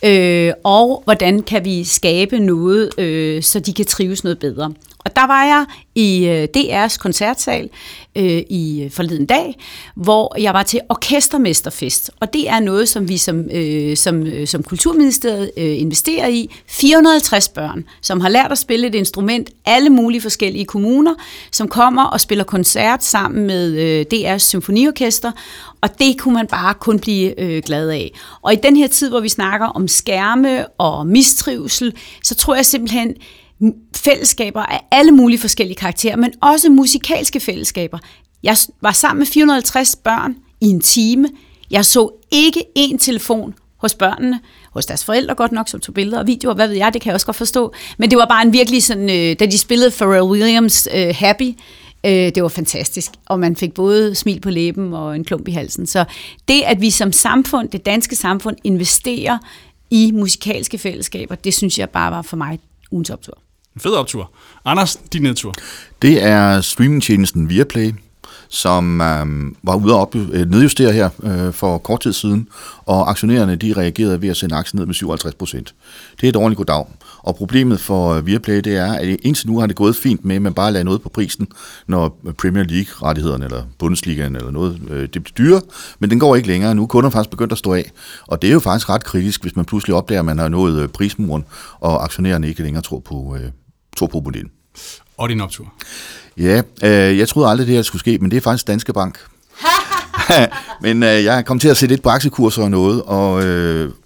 og hvordan kan vi skabe noget, så de kan trives noget bedre. Og der var jeg i DR's koncertsal i forleden dag, hvor jeg var til orkestermesterfest. Og det er noget, som vi som Kulturministeriet investerer i. 450 børn, som har lært at spille et instrument, alle mulige forskellige kommuner, som kommer og spiller koncert sammen med DR's symfoniorkester. Og det kunne man bare kun blive glad af. Og i den her tid, hvor vi snakker om skærme og mistrivsel, så tror jeg simpelthen, fællesskaber af alle mulige forskellige karakterer, men også musikalske fællesskaber. Jeg var sammen med 450 børn i en time. Jeg så ikke én telefon hos børnene, hos deres forældre godt nok, som tog billeder og videoer, hvad ved jeg, det kan jeg også godt forstå. Men det var bare en virkelig sådan, da de spillede Pharrell Williams Happy, det var fantastisk, og man fik både smil på læben og en klump i halsen. Så det, at vi som samfund, det danske samfund, investerer i musikalske fællesskaber, det synes jeg bare var for mig ugens optur. En fed optur. Anders, din nedtur? Det er streamingtjenesten Viaplay, som var ude at nedjustere her for kort tid siden, og aktionærerne de reagerede ved at sende aktien ned med 57%. Det er et ordentligt goddag. Og problemet for Viaplay, det er, at indtil nu har det gået fint med, at man bare lader noget på prisen, når Premier League-rettighederne eller Bundesligaen eller noget, det bliver dyre, men den går ikke længere. Nu er kunderne faktisk begyndt at stå af, og det er jo faktisk ret kritisk, hvis man pludselig opdager, at man har nået prismuren, og aktionærerne ikke længere tror på modellen. Og din optur? Ja, jeg troede aldrig, det her skulle ske, men det er faktisk Danske Bank. Men jeg kom til at se lidt på aktiekurser og noget, og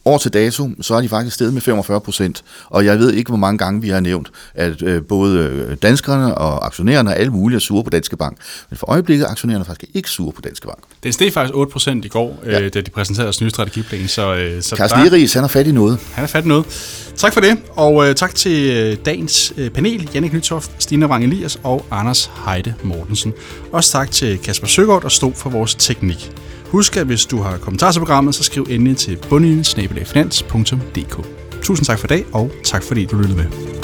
år til dato, så er de faktisk steget med 45%, og jeg ved ikke, hvor mange gange vi har nævnt, at både danskerne og aktionærerne og alle mulige er sure på Danske Bank. Men for øjeblikket er aktionærerne faktisk ikke sure på Danske Bank. Den steg faktisk 8% i går, da de præsenterede deres nye strategiplan. Så Carsten Egeris, han er fat i noget. Han er fat i noget. Tak for det, og tak til dagens panel, Jannik Nytoft, Stine Wang Elias og Anders Heide Mortensen. Også tak til Kasper Søgaard, der stod for vores teknik. Husk, at hvis du har kommentarer til programmet, så skriv endelig til bundlinjen@finans.dk. Tusind tak for i dag, og tak fordi du lyttede med.